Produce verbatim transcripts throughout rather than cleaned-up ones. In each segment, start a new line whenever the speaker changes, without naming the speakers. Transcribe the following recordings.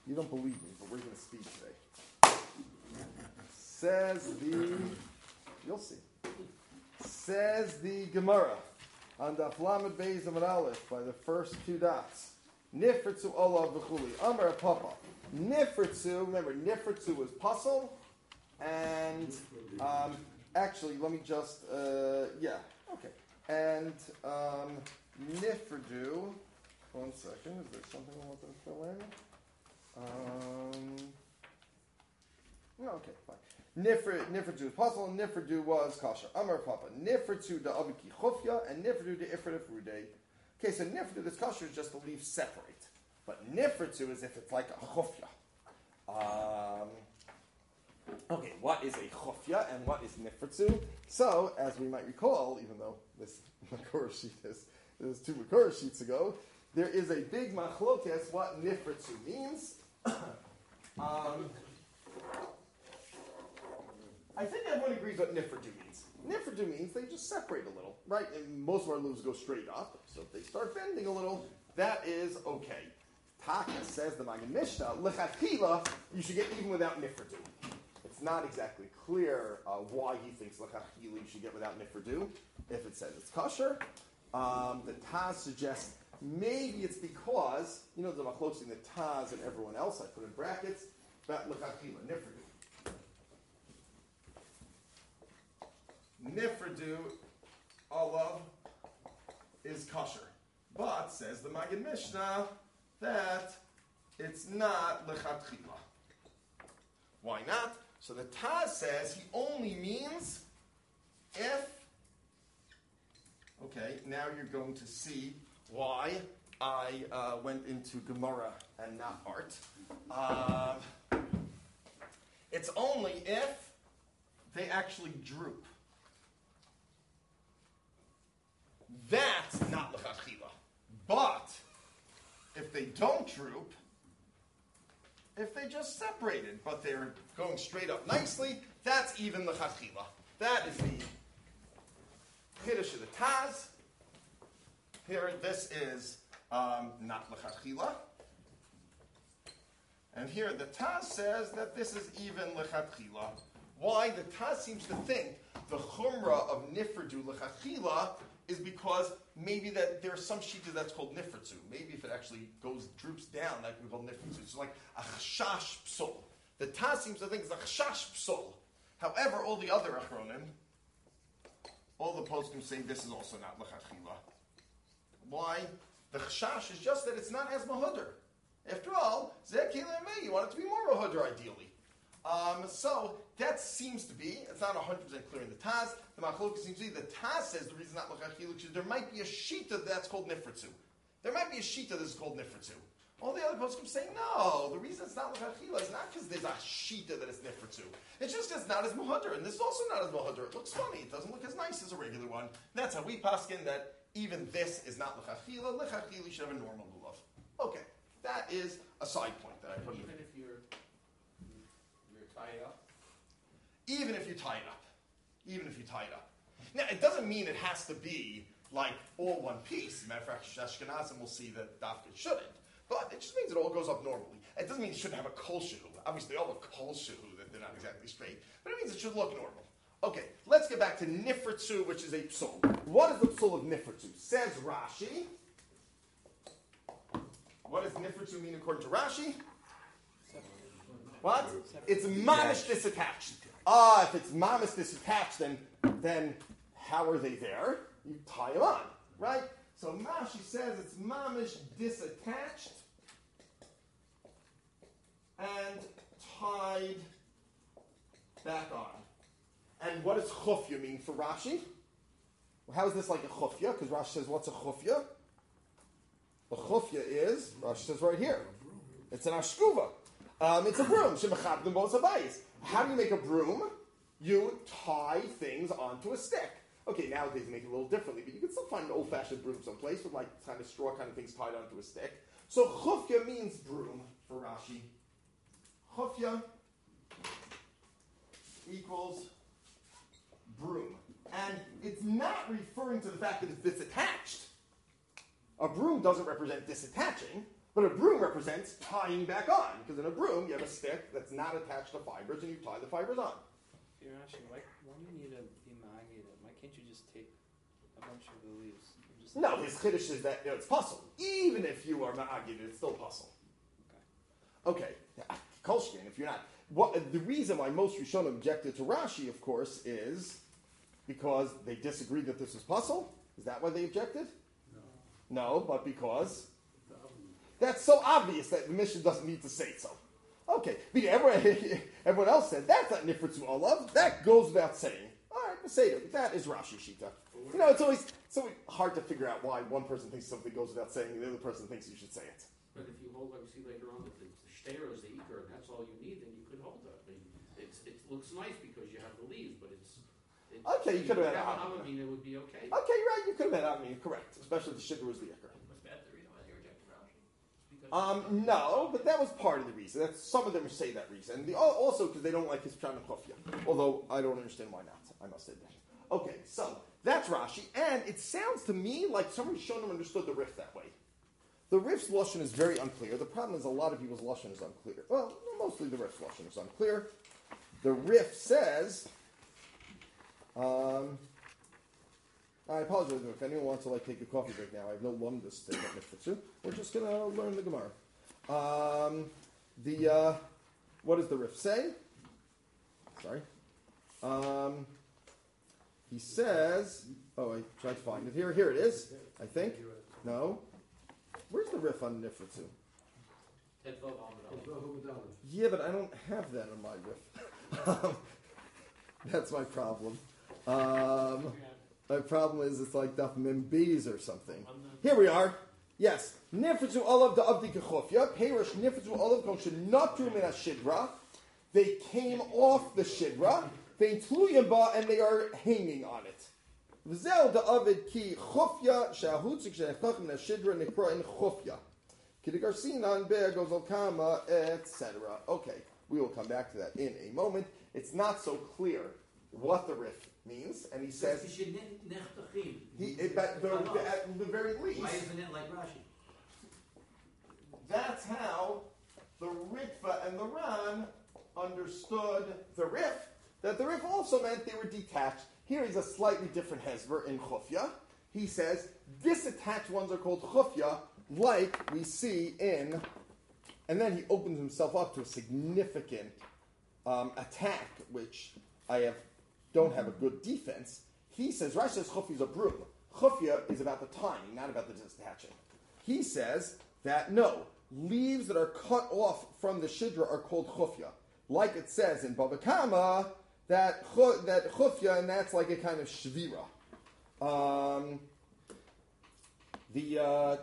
You don't believe me, but we're going to speak today. Says the, you'll see. Says the Gemara on Daf Lamed Beis Amud Aleph by the first two dots. Nifritzu olav v'chuli. Amar Papa. Nifritzu, remember, Nifritzu was puzzle, and um, actually, let me just, uh, yeah, okay. And um, Nifridu, one second, is there something I want to fill in? Um, no, okay, fine. Nifr, Nifridu was puzzle, and Nifridu was kasher. Amar Papa. Nifridu da abiki chufya, and Nifridu da ifrit ifrude. Okay, so Nifridu, this kasher is just the leaves separate. But Nifridu is if it's like a chufya. Um, okay, what is a chufya and what is Nifridu? So, as we might recall, even though this Makor sheet is, is two Makor sheets ago, there is a big machlokes what Nifridu means. um, I think everyone agrees what Nifridu means. Nifridu means they just separate a little, right? And most of our loops go straight up, so if they start bending a little, that is okay. Taka says the Magen Mishnah, lechatchila, you should get even without Nifridu. It's not exactly clear uh, why he thinks lechatchila you should get without Nifridu. If it says it's kosher, um, the Taz suggests maybe it's because, you know, the machlokes in the Taz and everyone else, I put in brackets, about lechatchila, Nifridu. Nifridu olav is kosher. But, says the Magen Mishnah, that it's not lechatchila. Why not? So the Taz says he only means if, okay, now you're going to see why I uh, went into Gemara and not art. Uh, it's only if they actually droop. That's not lechatchila. But if they don't droop, if they just separated, but they're going straight up nicely, that's even lechatchila. That is the chiddush of the Taz. Here, this is um, not lechatchila. And here the Taz says that this is even lechatchila. Why? The Taz seems to think the chumrah of nifridu lechatchila is because maybe that there's some shita that's called nifritzu. Maybe if it actually goes droops down, that can be called nifritzu. It's like a chashash psol. The Taz seems to think it's a chashash psol. However, all the other achronim, all the poskim say this is also not lechatchila. Why? The chashash is just that it's not as mahudr. After all, zeh kilei you want it to be more mahudr ideally. Um, so that seems to be, it's not one hundred percent clear in the Taz. The Machlokes seems to be, the Taz says the reason not lechatchila is there might be a shita that's called nifritzu. There might be a shita that's called nifritzu. All the other poskim say, no, the reason it's not lechatchila is not because there's a shita that is nifritzu. It's just it's not as muhadr, and this is also not as muhadr. It looks funny. It doesn't look as nice as a regular one. And that's how we paskin that even this is not lechatchila. Lechatchila should have a normal lulav. Okay, that is a side point that I put in.
Even if you're tie it up?
Even if you tie it up. Even if you tie it up. Now, it doesn't mean it has to be like all one piece. As a matter of fact, Ashkenazim will see that dafka shouldn't. But it just means it all goes up normally. It doesn't mean it shouldn't have a kol shehu. Obviously, they all have kol shehu, that they're not exactly straight. But it means it should look normal. Okay, let's get back to nifritzu, which is a psul. What is the psul of nifritzu? Says Rashi. What does nifritzu mean according to Rashi? What? It's mamish disattached. Ah, if it's mamish disattached, then then how are they there? You tie them on, right? So Rashi says it's mamish disattached and tied back on. And what does chufya mean for Rashi? Well, how is this like a chufya? Because Rashi says, what's a chufya? A chufya is, Rashi says right here, it's an ashkuva. Um, it's a broom. How do you make a broom? You tie things onto a stick. Okay, nowadays they make it a little differently, but you can still find an old-fashioned broom someplace with like kind of straw kind of things tied onto a stick. So chufya means broom for Rashi. Chufya equals broom. And it's not referring to the fact that it's disattached. A broom doesn't represent disattaching. But a broom represents tying back on, because in a broom you have a stick that's not attached to fibers, and you tie the fibers on.
You're asking, why, why do you need to be ma'agid? Why can't you just take a bunch of the leaves? And just
No, his chiddush is that you know, it's puzzle. Even if you are ma'agid, it's still puzzle. Okay, okay. Kolshkin, if you're not. What, the reason why most Rishonim objected to Rashi, of course, is because they disagreed that this was puzzle. Is that why they objected? No. No, but because that's so obvious that the Mishnah doesn't need to say so. Okay, but everyone, everyone else said that's not nifritzu olav. That goes without saying. All right, Beseder, that is Rashi Shita. You know, it's always so hard to figure out why one person thinks something goes without saying and the other person thinks you should say it.
But if you hold, like we see later on, that the shter is the ikar, and that's all you need, then you could hold that. I mean, it's, it looks nice because you have the leaves, but it's... it's
okay, you could have had
I would mean it would be okay.
Okay, right, you could have had I mean, correct. Especially if the shiddur was the ikar.
Was that the reason why they rejected Rashi? Because
Um, no, but that was part of the reason. That's, some of them say that reason. The, also because they don't like his pshat and chofya. Although I don't understand why not. I must admit. Okay, so that's Rashi, and it sounds to me like some Rishonim understood the Rif that way. The Rif's lashon is very unclear. The problem is a lot of people's lashon is unclear. Well, mostly the Rif's lashon is unclear. The Rif says. Um, I apologize if anyone wants to like take a coffee break now. I have no lumdus to get mitzvah. We're just gonna learn the Gemara. Um, the uh, what does the Rif say? Sorry. Um, he says. Oh, I tried to find it here. Here it is. I think. No. Where's the Rif on Nifritzu? Yeah, but I don't have that on my Rif. That's my problem. Um, my problem is it's like Daf Membees or something. Here we are. Yes. Nifritzu olav da'avdi kechofya. Perish nifritzu olav kol shenatru min hashidra. They came off the shidra. They tluyim ba and they are hanging on it. V'zel da'avid ki chofya shahutzik shehechach min hashidra nikra in chofya. Kidigarsinan be'agozal kama, et cetera. Okay, we will come back to that in a moment. It's not so clear what the Rif means, and he says he it, at, the, the, at the very least.
why isn't it like Rashi?
That's how the Ritva and the Ran understood the Rif. That the Rif also meant they were detached. Here is a slightly different hezver in Chufya. He says disattached ones are called Chufya, like we see in, and then he opens himself up to a significant um, attack, which I have don't have a good defense. He says Rashi says Chufya is a broom. Chufya is about the tying, not about the disattaching. He says that no, leaves that are cut off from the shidra are called Chufya, like it says in Bava Kama. That that chufya, and that's like a kind of shvira. Um, the, uh,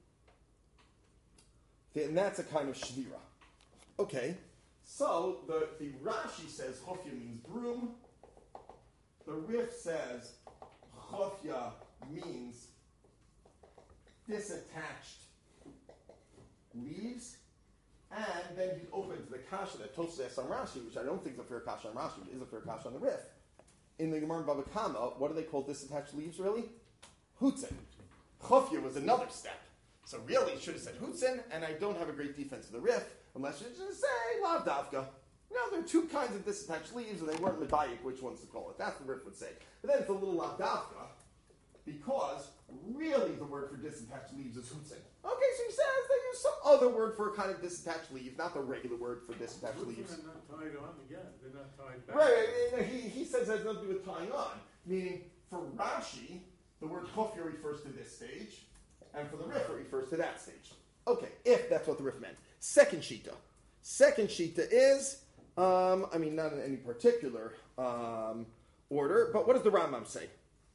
the and that's a kind of shvira. Okay, so the, the Rashi says chufya means broom. The Rif says chufya means disattached leaves. And then he opens the kasha that Tosfos asks on Rashi, which I don't think is a fair kasha on Rashi, but is a fair kasha on the Rif. In the Gemara Bava Kama, what do they call disattached leaves, really? Hutzin. Chofya was another step. So really, it should have said Hutzin, and I don't have a great defense of the Rif, unless you just say Lav Davka. You know, there are two kinds of disattached leaves, and they weren't medayik which ones to call it. That's what the Rif would say. But then it's a little Lav Davka, because really the word for disattached leaves is Hutzin. Okay, so he says they use some other word for a kind of disattached leaf, not the regular word for disattached leaves.
They're not tied on again. They're not tied back.
Right, right, right. He, he says it has nothing to do with tying on. Meaning, for Rashi, the word chofya refers to this stage, and for the Rif, it refers to that stage. Okay, if that's what the Rif meant. Second shita. Second shita is, um, I mean, not in any particular um, order, but what does the Rambam say?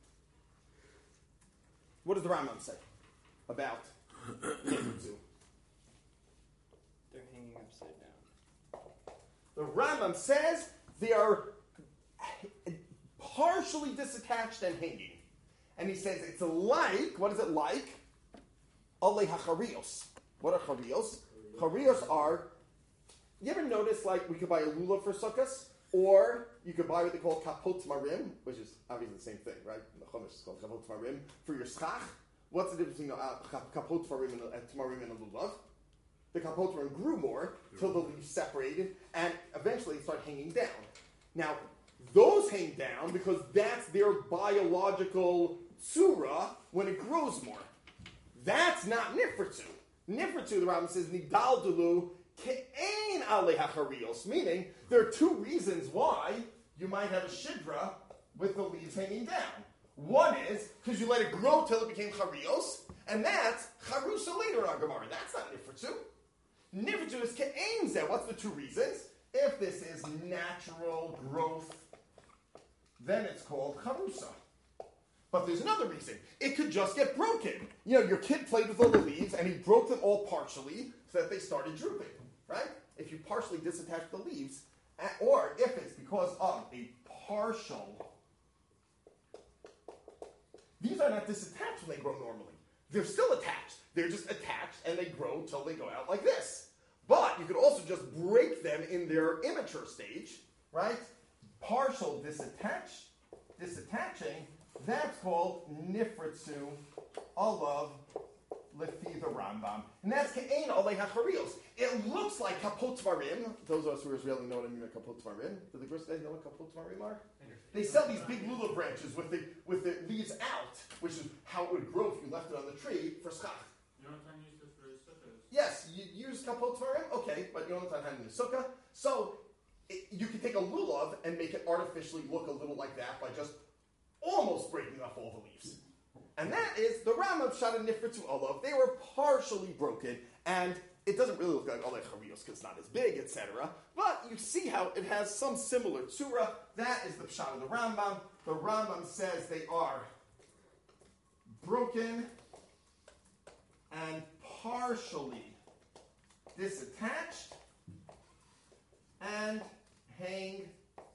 What does the Rambam say about Nifritzu?
They're hanging upside down.
The Rambam says they are partially disattached and hanging. And he says it's like, what is it like? Alei hacharios. What are charios? Charios are, you ever notice like we could buy a lulav for sukkahs? Or you could buy what they call kapot marim, which is obviously the same thing, right? The chumash is called kapot marim for your schach. What's the difference between uh, kapot marim and uh, marim and a lulav? the kapot tamarim grew more till the leaves separated and eventually start hanging down. Now, those hang down because that's their biological tsura when it grows more. That's not nifritzu. Nifritzu, the Rambam says, nidaldulu ke'ein alei hacharios, meaning there are two reasons why you might have a shidra with the leaves hanging down. One is because you let it grow till it became charios, and that's charusa later on Gemara. That's not nifritzu. Nifritzu is ke'ein zeh. What's the two reasons? If this is natural growth, then it's called charusa. But there's another reason. It could just get broken. You know, your kid played with all the leaves, and he broke them all partially so that they started drooping, right? If you partially disattach the leaves, or if it's because of a partial... These are not disattached when they grow normally. They're still attached. They're just attached, and they grow till they go out like this. But you could also just break them in their immature stage, right? Partial disattach, disattaching, that's called nifritzu alav lefi the Rambam. And that's ke'ein alei hacharios. It looks like kapot tvarim. Those of us who really know what I mean by kapot tvarim. Do the girls know what kapot tvarim are? They sell these big lulav branches with the with the leaves out, which is how it would grow if you left it on the tree for schach.
Yonatan used this for his sukkahs.
Yes, you use kapot tvarim, okay, but Yonatan had it in the sukkah. So it, you can take a lulav and make it artificially look a little like that by just almost breaking off all the leaves. And that is the Rambam shot a nifritzu olav. They were partially broken, and it doesn't really look like oleh charios because it's not as big, et cetera. But you see how it has some similar tsura. That is the pshat of the Rambam. The Rambam says they are broken and partially disattached and hang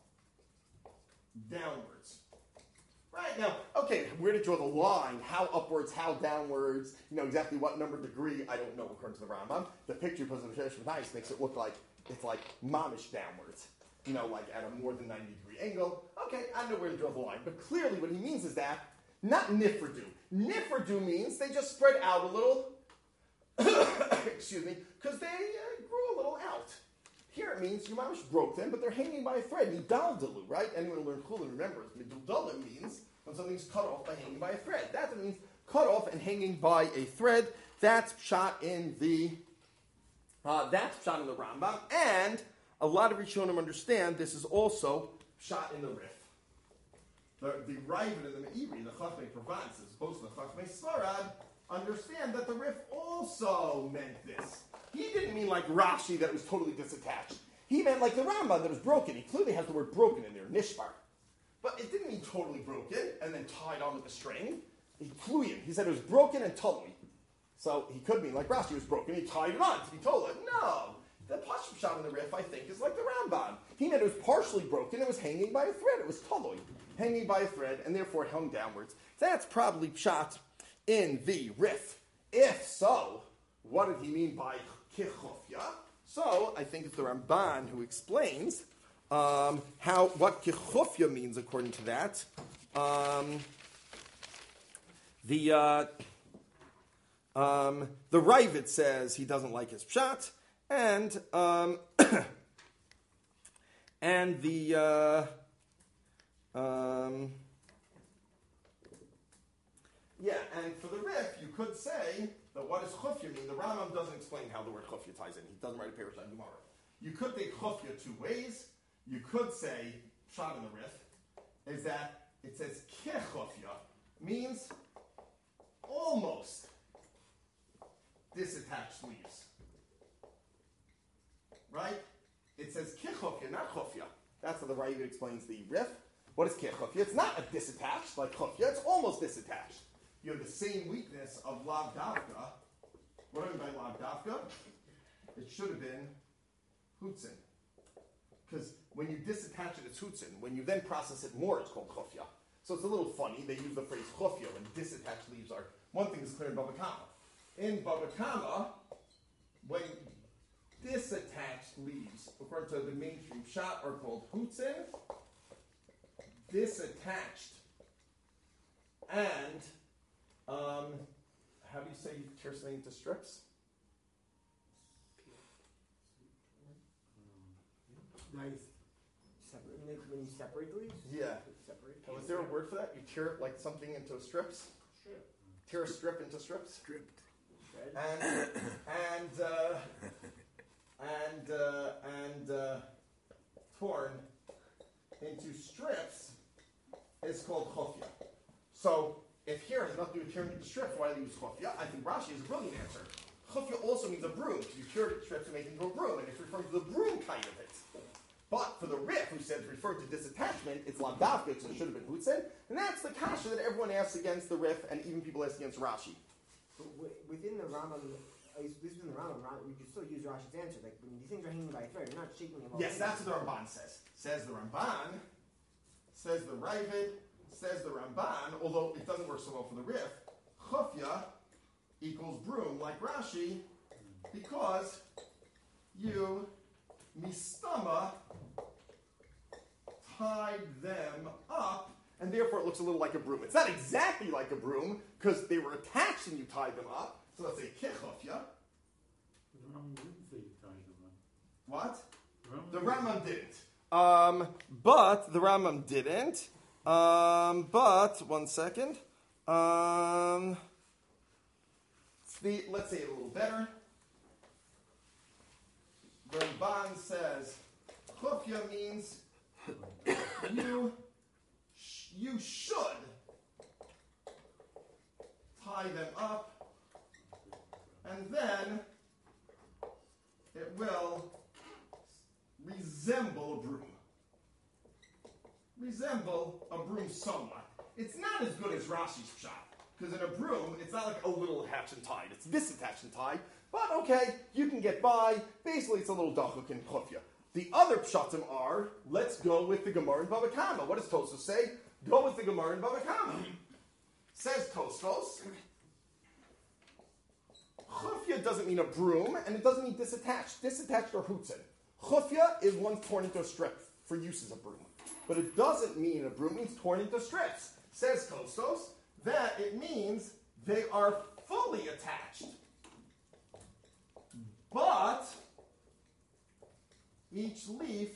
downwards. Right, now, okay, where to draw the line, how upwards, how downwards, you know, exactly what number degree, I don't know according to the Rambam. The picture he puts in the Shesh Matayis makes it look like it's like mamish downwards, you know, like at a more than ninety degree angle. Okay, I know where to draw the line, but clearly what he means is that, not nifradu. Nifradu means they just spread out a little, excuse me, because they uh, grew a little out. Here it means you mamish broke them, but they're hanging by a thread. Midaldalu, right? Anyone who learned Chulin remembers. Midaldalu means when something's cut off by hanging by a thread. That means cut off and hanging by a thread. That's shot in the uh, that's shot in the Rambam, and a lot of Rishonim understand this is also shot in the Rif. The the Ravid and the Meiri, the Chachmei Provence, as opposed to the Chachmei Svarad, understand that the Rif also meant this. He didn't mean like Rashi that it was totally disattached. He meant like the Rambam that it was broken. He clearly has the word broken in there, nishbar. But it didn't mean totally broken and then tied on with a string. He flew in. He said it was broken and totally. So he could mean like Rashi was broken. He tied it on to be told it. No. The Pashut shot in the Rif, I think, is like the Rambam. He meant it was partially broken. It was hanging by a thread. It was totally hanging by a thread, and therefore it hung downwards. That's probably shot in the Rif. If so, what did he mean by kichofya? So I think it's the Ramban who explains um, how what kichofya means according to that. Um, the uh, um, the Ravid says he doesn't like his pshat, and um, and the uh, um, yeah, and for the Rif, you could say that what does chufya mean? The Rambam doesn't explain how the word chufya ties in. He doesn't write a paper on Gemara. You could take chufya two ways. You could say, shot in the Rif, is that it says kechufya, means almost disattached leaves. Right? It says kechufya, not chufya. That's how the Ravid explains the Rif. What is kechufya? It's not a disattached like chufya, it's almost disattached. You have the same weakness of lav davka. What do I mean by lav davka? It should have been hutzin. Because when you disattach it, it's hutzin. When you then process it more, it's called chofya. So it's a little funny. They use the phrase chofya when disattached leaves are. One thing is clear in Baba Kama. In Baba Kama, when disattached leaves, according to the mainstream shot, are called hutzin, disattached, and Um, how do you say you tear something into strips?
Nice.
Separate, when, they, when you separate the leaves?
Yeah.
Separate.
Oh, is there a word for that? You tear it like something into strips?
Sure.
Tear a strip into strips?
Stripped.
Shred.
And, and, uh, and, uh, and, uh, torn into strips is called chofya. So, if here has nothing to do with tearing into strips, why do they use chofya? I think Rashi is a brilliant answer. Chofya also means a broom, because you tear it into strips and make it into a broom, and it's referring to the broom kind of it. But for the Rif, who says referred to disattachment, it's lavdafka, so it should have been hutzin, and that's the kasha that everyone asks against the Rif, and even people ask against Rashi.
But w- within the Rambam, at least within the Rambam, Ram- we can still use Rashi's answer. Like when these things are hanging by a thread, you're not shaking them off.
Yes, that's what the Ramban says. Says the Ramban, says the Ravid, says the Ramban, although it doesn't work so well for the Rif, chofya equals broom, like Rashi, because you mistama tied them up, and therefore it looks a little like a broom. It's not exactly like a broom, because they were attached and you tied them up. So let's say kichofya.
The Rambam didn't say you tied them up.
What?
The
The
Rambam
Rambam didn't. Um, but the Rambam didn't. Um, but one second. Um, the, let's say it a little better. The Ramban says chufya means you sh- you should tie them up, and then it will resemble a broom. Resemble a broom somewhat. It's not as good as Rashi's pshat, because in a broom, it's not like a little attached and tied. It's this attached and tied. But okay, you can get by. Basically, it's a little dachuk and chufya. The other pshatim are, let's go with the Gemara in Bava Kama. What does Tosfos say? Go with the Gemara in Bava Kama. Says Tosfos, chufya doesn't mean a broom, and it doesn't mean disattached. Disattached or hutzin. Chufya is one torn into a strip for use as a broom. But it doesn't mean a broom, it means torn into strips. Says Tosfos that it means they are fully attached. But each leaf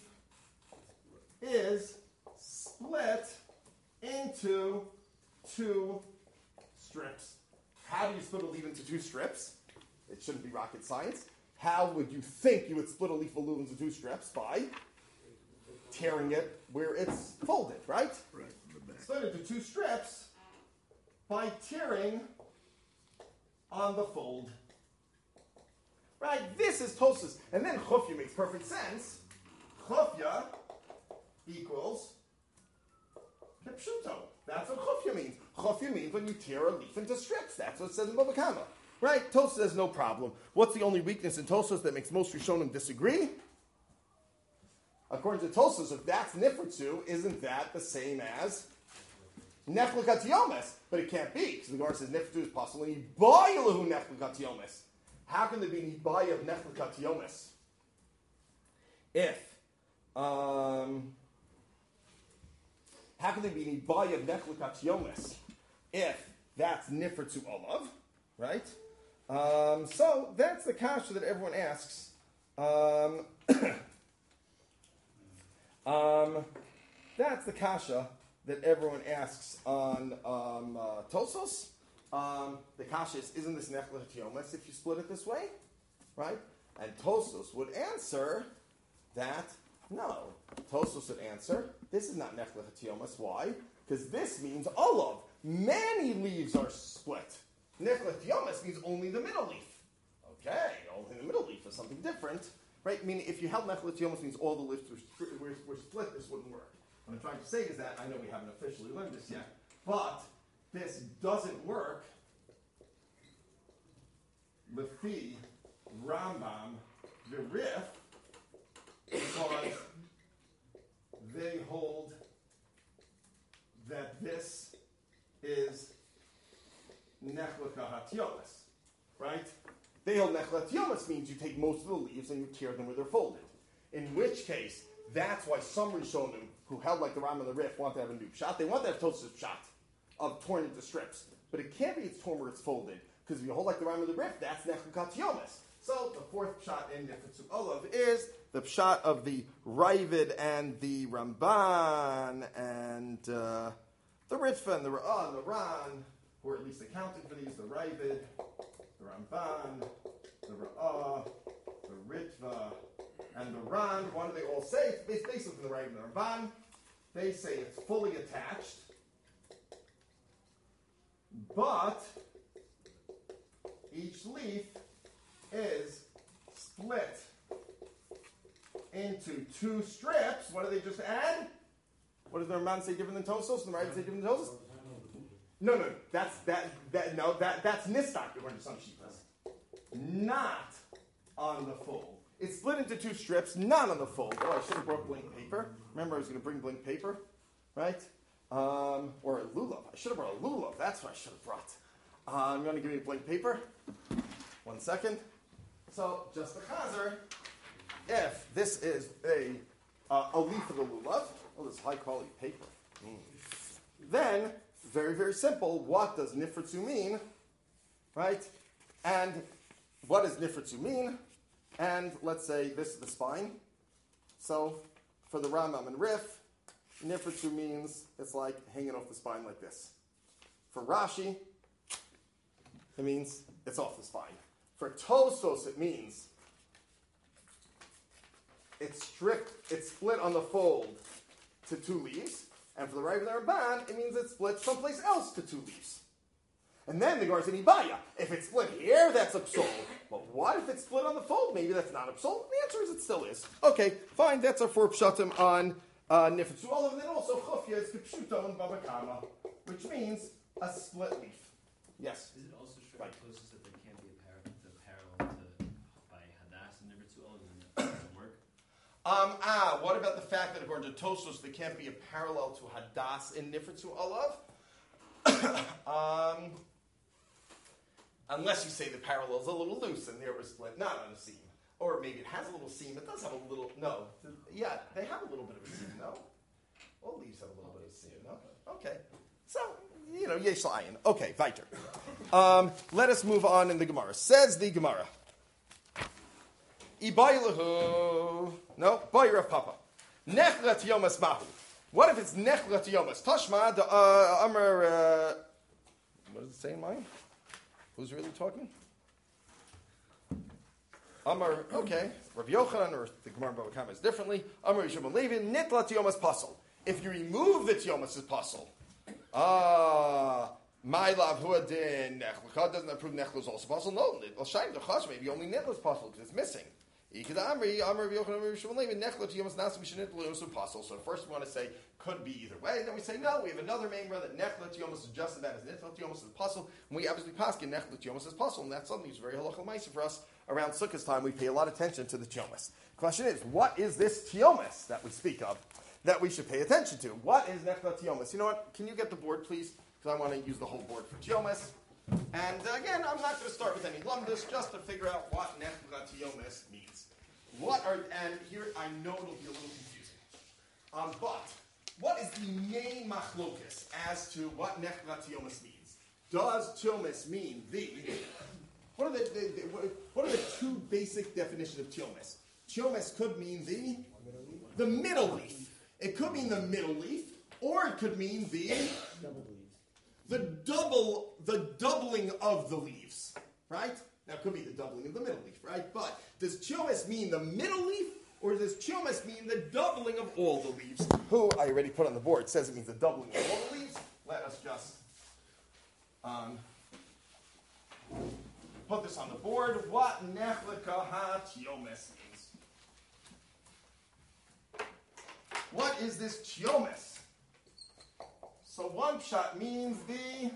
is split into two strips. How do you split a leaf into two strips? It shouldn't be rocket science. How would you think you would split a leaf of lulav into two strips? By tearing it where it's folded, right?
Right.
Split into two strips by tearing on the fold. Right? This is Tosfos. And then chufya makes perfect sense. Chufya equals kipshuto. That's what chufya means. Chufya means when you tear a leaf into strips. That's what it says in Bava Kama. Right? Tosfos says no problem. What's the only weakness in Tosfos that makes most Rishonim disagree? According to Tosfos, if that's nifritzu, isn't that the same as neflikat yomes? But it can't be, because the Gemara says nifritzu is possible. And yibayilahu neflikat yomes. How can there be nibaya of neflikat yomes? If, um, how can there be nibaya of neflikat yomes? If that's nifritzu olav, right? Um, so that's the kasha that everyone asks. Um, um, that's the kasha that everyone asks on um, uh, Tosfos. Um, the kasha is, isn't this neflikat yomes if you split it this way? Right? And Tosfos would answer that no. Tosfos would answer, this is not neflikat yomes. Why? Because this means olav. Many leaves are split. Neflikat yomes means only the middle leaf. Okay, only the middle leaf is something different. Right? Meaning if you held neflikat yomes means all the leaves were, were, were split, this wouldn't work. What I'm trying to say is that, I know we haven't officially learned this yet, but this doesn't work Lefi Rambam Virif because they hold that this is Nechlaka Hatyomas, right? They hold Nechlaka Hatyomas means you take most of the leaves and you tear them where they're folded. In which case, that's why some Rishonim who held like the Ram and the Rif want to have a new shot. They want to have Tosfos shot of torn into strips. But it can't be it's torn where it's folded. Because if you hold like the Ram and the Rif, that's Nechlaka Hatyomas. So the fourth pshat in Nifritzu Olav is the pshat of the Ravid and the Ramban and uh, the Ritva and the Ra'ah and the Ran, who are at least accounted for these, the Ravid, the Ramban, the Ra'ah, the Ritva, and the Ran. What do they all say? It's basically the Ravid and the Ramban. They say it's fully attached, but each leaf is split into two strips. What do they just add? What does the Ramban say different than Tosos? And the Ravid say different than Tosos? No, no, that's that that no that that's nistak according to some shittas. Not on the fold. It's split into two strips, not on the fold. Oh, I should have brought blank paper. Remember, I was going to bring blank paper, right? Um, or a lulav. I should have brought a lulav. That's what I should have brought. Uh, I'm going to give you a blank paper. One second. So, just a chazer. If this is a uh, a leaf of the lulav, oh, this is high quality paper. Mm. Then, very, very simple. What does nifritzu mean? Right? And what does nifritzu mean? And let's say this is the spine. So, for the Rambam and Rif, nifritzu means it's like hanging off the spine like this. For Rashi, it means it's off the spine. For Tosos, it means it's stripped, it's split on the fold to two leaves. And for the Rav and the Ramban, it means it's split someplace else to two leaves. And then the Gemara said, Ibaya, if it's split here, that's a psol. But what if it's split on the fold? Maybe that's not a psol. The answer is it still is. Okay, fine, that's our four pshatim on uh, Nifritzu Olav. And then also Chofya is Kipshuto and Baba Kama, which means a split leaf. Yes?
Is it also true
Right.
closest that there can't be a par- the parallel to by Hadass and Nifritzu Olav and that doesn't work?
Um, ah, what about the fact that according to Tosos, there can't be a parallel to Hadass in Nifritzu Olav? um... Unless you say the parallel's a little loose and they were split, not on a seam. Or maybe it has a little seam. It does have a little, no. Yeah, they have a little bit of a seam, no? All leaves have a little bit of a seam, no? Okay. So, you know, yesh la'ayin. Okay, weiter. Um, let us move on in the Gemara. Says the Gemara. Ibaylahu. No, Bayer of Papa. Nechlat yomas mahu. What if it's nechlat yomas? Tashma, the uh, Amr, uh, what does it say in mine? Who's really talking? Amar, okay. Rav Yochanan, or the Gemara Bava Kama is differently. Amar Yishmael Levi, nitla tiomas pasol. If you remove the tiomas, it's pasol. Ah, my love huadin nechlecha doesn't that prove nechla is also pasol? No, nitla shaim dechash maybe only nitla is pasol because it's missing. Ikeda Amri, Amar Rav Yochanan, Rav Yishmael Levi, nechla tiomas nasim shenitla also pasol. So first we want to say could be either way. Then we say no. We have another memra that nechla tiomas is just as bad as nitla tiomas is pasol. And we obviously paskin nechla tiomas is pasol, and that's something that's very halacha ma'aser for us. Around Sukkot time, we pay a lot of attention to the tiomas. Question is, what is this tiomas that we speak of that we should pay attention to? What is nechla tiomas? You know what? Can you get the board, please? Because I want to use the whole board for tiomas. And uh, again, I'm not going to start with any lumdus, just to figure out what nechla tiomas means. What are and here I know it'll be a little confusing, um, but what is the main machlokas as to what nechla tiomas means? Does tiomas mean the What are the, the, the what are the two basic definitions of tiomas? Tiomas could mean the the middle leaf. It could mean the middle leaf, or it could mean the the double the doubling of the leaves. Right? Now it could be the doubling of the middle leaf, right? But does tiomas mean the middle leaf, or does tiomas mean the doubling of all the leaves? Who I already put on the board says it means the doubling of all the leaves. Let us just um put this on the board. What nechleka ha-tiomes means. What is this tiomes? So one pshat means the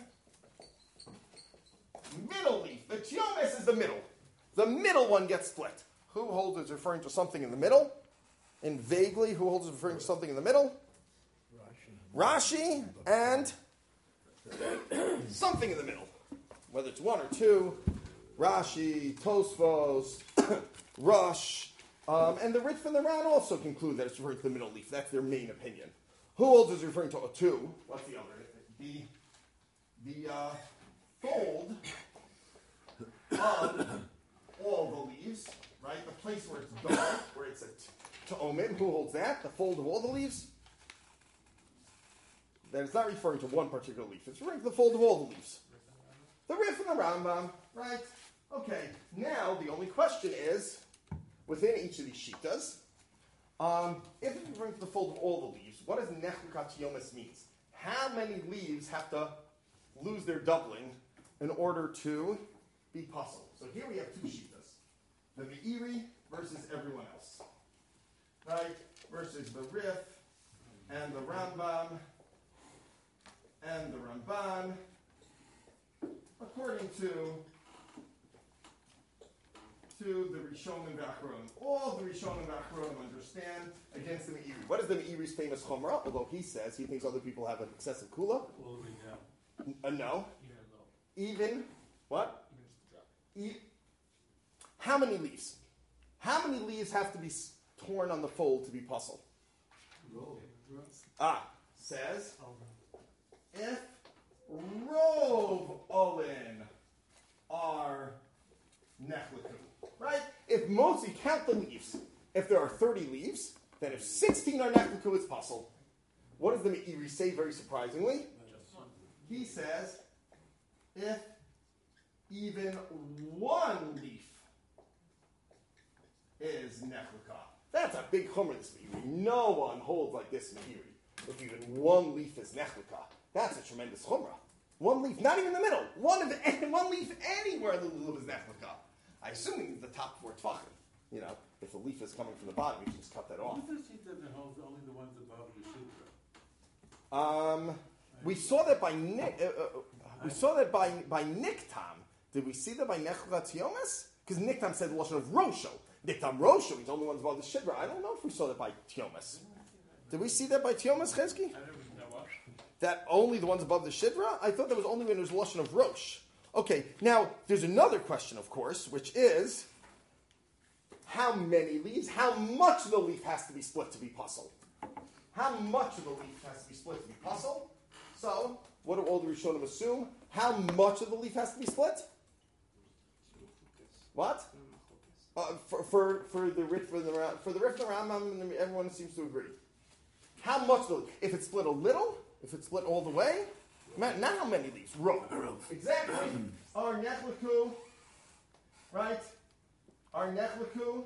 middle leaf. The tiomes is the middle. The middle one gets split. Who holds it's referring to something in the middle? And vaguely, who holds it's referring to something in the middle? Rashi. Rashi and something in the middle. Whether it's one or two. Rashi, Tosfos, Rush, um, and the Ritva and the Ran also conclude that it's referring to the middle leaf. That's their main opinion. Who holds is referring to a two? What's the other? The the uh, fold of all the leaves. place where it's dark, where it's a ta'omim. Who holds that? The fold of all the leaves? Then it's not referring to one particular leaf. It's referring to the fold of all the leaves. The Rif and the Rambam, right? Okay, now the only question is, within each of these shitas, um, if it's referring to the fold of all the leaves, what does Nechlukat Yomis means? How many leaves have to lose their doubling in order to be puzzled? So here we have two shitas. The Meiri versus everyone else. Right? Versus the Rif and the Rambam and the Ramban. According to to the Rishonim V'Achronim. All the Rishonim V'Achronim understand against the Meiri. What is the Meiri's famous chumrah? Although he says he thinks other people have an excessive kula.
All the way down.
Uh, no.
Even
Even, what?
Even
E- how many leaves? How many leaves have to be s- torn on the fold to be puzzled? Ah, says, if Rov Olin are Nechliku. Right? If mostly count the leaves, if there are thirty leaves, then if sixteen are Nechliku, it's puzzled. What does the Meiri say very surprisingly? He says, if even one leaf is Nechluka. That's a big chumrah, this Meiri. No one holds like this Meiri. If even one leaf is Nechluka, that's a tremendous chumrah. One leaf, not even in the middle. One of the, one leaf anywhere the lulav is Nechluka. I assume it means the top four tefachim. You know, if the leaf is coming from the bottom, you can just cut that off.
Who's the sheet that holds only the ones above the sutra?
Um, we saw that by Nick. Uh, uh, we saw that by by Niktam. Did we see that by Nechlat Tiomas? Because Niktam said the lashon of Rosho. Niktam Rosho. He's the only one above the Shidra. I don't know if we saw that by Tiomas. Did we see that by Tiomas, Chesky?
I don't know what.
That only the ones above the Shidra? I thought that was only when there was lashon of Rosh. Okay. Now there's another question, of course, which is how many leaves? How much of the leaf has to be split to be puzzled? How much of the leaf has to be split to be puzzled? So, what do all the Rishonim assume? How much of the leaf has to be split? What? Uh, for, for for the Rif for the for the Rif and the Rambam, everyone seems to agree. How much of the leaf? If it's split a little, if it's split all the way, not how many leaves? Rove. Exactly. Our nechliku, right? Our nechliku,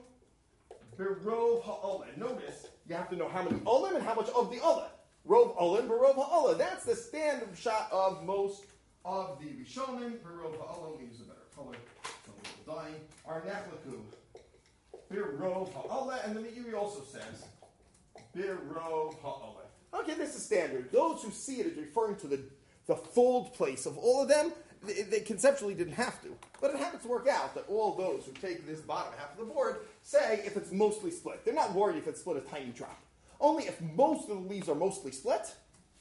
berov ha'olah. Notice you have to know how many olim and how much of the olah. Rov olim, berov ha'olah. That's the standard shot of most of the Rishonim. Berov ha'olah. Let me use a better color. Some people dying. Our nechliku, berov ha'olah, and the Meiri also says berov ha'olah. Okay, this is standard. Those who see it as referring to the the fold place of all of them, they, they conceptually didn't have to. But it happens to work out that all those who take this bottom half of the board say if it's mostly split. They're not worried if it's split a tiny drop. Only if most of the leaves are mostly split,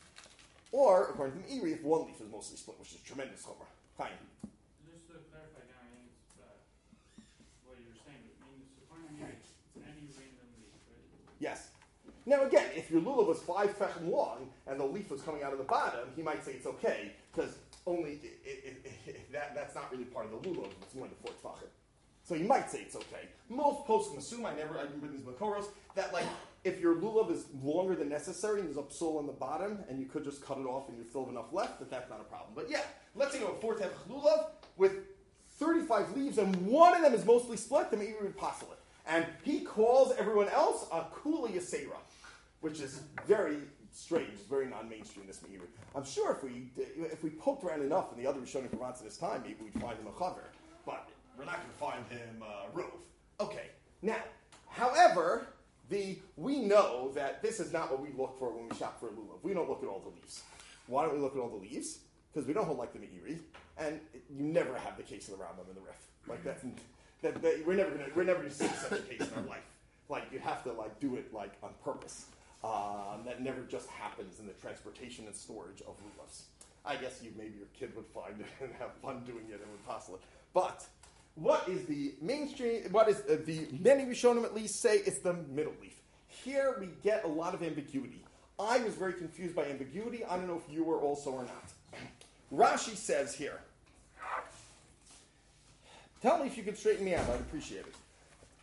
or, according to Meiri, if one leaf is mostly split, which is tremendous chumrah. Fine.
Just to clarify now, I think it's uh, what you were saying. It means according to it's any random leaf, right?
Yes. Now again, if your lulav was five fechem long and the leaf was coming out of the bottom, he might say it's okay because only it, it, it, it, that that's not really part of the lulav. It's more the four tefachim. So you might say it's okay. Most poskim assume, I never, I didn't read these makoros, that like if your lulav is longer than necessary and there's a psul on the bottom and you could just cut it off and you still have enough left, that that's not a problem. But yeah, let's say you have a four tefach lulav with thirty-five leaves and one of them is mostly split, then maybe we would possible it. And he calls everyone else a kula yasera, which is very strange, very non-mainstream, this Meiri. I'm sure if we if we poked around enough in the other Rishonim from this time, maybe we'd find him a chaver. But we're not going to find him uh, rove. Okay. Now, however, the we know that this is not what we look for when we shop for a lulav. We don't look at all the leaves. Why don't we look at all the leaves? Because we don't hold like the Meiri, and you never have the case of the Rambam and the Rif. Like that's that, that we're never going to we're never going to see such a case in our life. Like you have to like do it like on purpose. Um, that never just happens in the transportation and storage of lulavs. I guess you maybe your kid would find it and have fun doing it and would passel it. But what is the mainstream? What is uh, the many Rishonim at least say it's the middle leaf. Here we get a lot of ambiguity. I was very confused by ambiguity. I don't know if you were also or not. Rashi says here. Tell me if you could straighten me out. I'd appreciate it.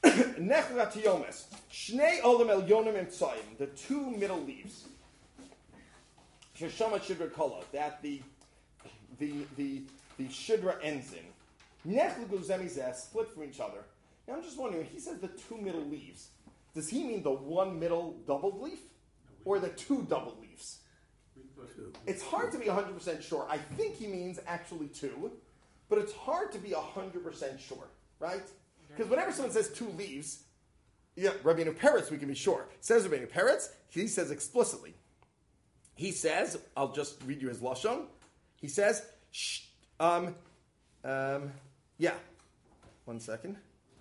Nechla tiyomes. Shnei olam el yonim emtsayim. The two middle leaves. Sheshama shidra kola. That the the the the shidra ends in. Nechla guzemizeh, split from each other. Now I'm just wondering, when he says the two middle leaves, does he mean the one middle doubled leaf? Or the two double leaves? It's hard to be one hundred percent sure. I think he means actually two, but it's hard to be one hundred percent sure, right? Because whenever someone says two leaves, yeah, Rabbeinu Peretz, we can be sure. Says Rabbeinu Peretz, he says explicitly. He says, I'll just read you his lashon. He says, sh- um, um, yeah, one second.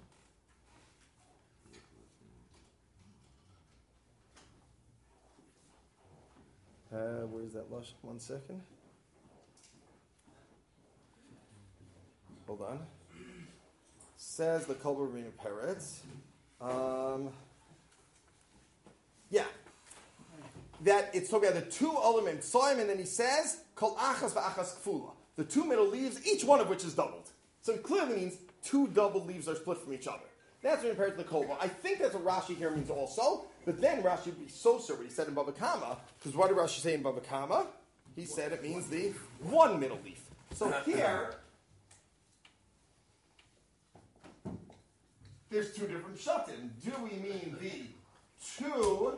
Uh, where's that lush? One second. Hold on. Says the Kol Rabbeinu Peretz. Um, yeah. That it's talking about the two olim and tsoim, and then he says, Kol achas v'achas kfula. The two middle leaves, each one of which is doubled. So it clearly means two double leaves are split from each other. That's what compared to the Kol. I think that's what Rashi here means also. But then Rashi would be so sure what he said in Bava Kama, because what did Rashi say in Bava Kama? He said it means the one middle leaf. So here, there's two different shatim. Do we mean the two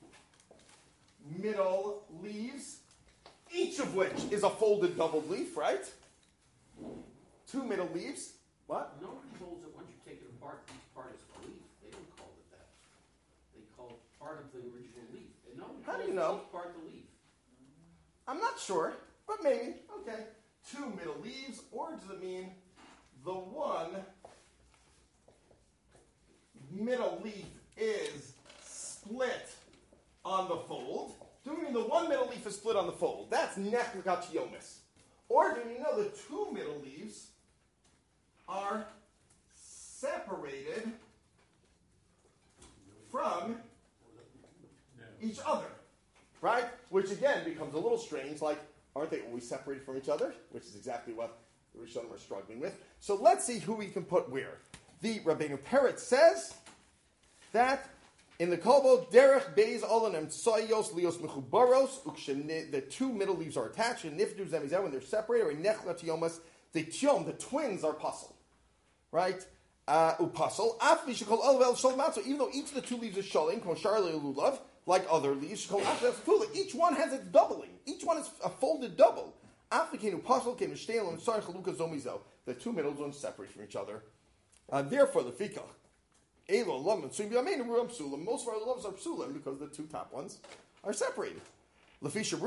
middle leaves, each of which is a folded doubled leaf, right? Two middle leaves. What?
Nobody holds it once you take it apart, each part is a leaf. They don't call it that. They call it part of the original leaf. And nobody
How do
calls
you know?
each part the leaf.
I'm not sure, but maybe. Okay. Two middle leaves, or does it mean the one middle leaf is split on the fold? Do we mean the one middle leaf is split on the fold? That's nechlikat yomis. Or do we know the two middle leaves are separated from each other? Right? Which again becomes a little strange, like, aren't they always separated from each other? Which is exactly what the Rishonim are struggling with. So let's see who we can put where. The Rabbeinu Peretz says that in the Kolbo, Derech Beis Olanem Tsoyos Lios Mechubaros, the two middle leaves are attached, and Nifdu Zemizeh, when they're separated, or Nechla Tiyomas, the Tiyom, the twins are puzzle. Right? Uh, Upasul. Afli Shekol Olvel Shol Matzo, even though each of the two leaves is Sholim, Koshar Lulav, like other leaves, Shekol Afli Fula, each one has its doubling. Each one is a folded double. Afli Kenu Pasul, Kenu Shteil, and Sar Chaluka Zomizo. The two middle ones separate from each other. And therefore, the Fikach. Most of our loves are psulim because the two top ones are separated. Okay, so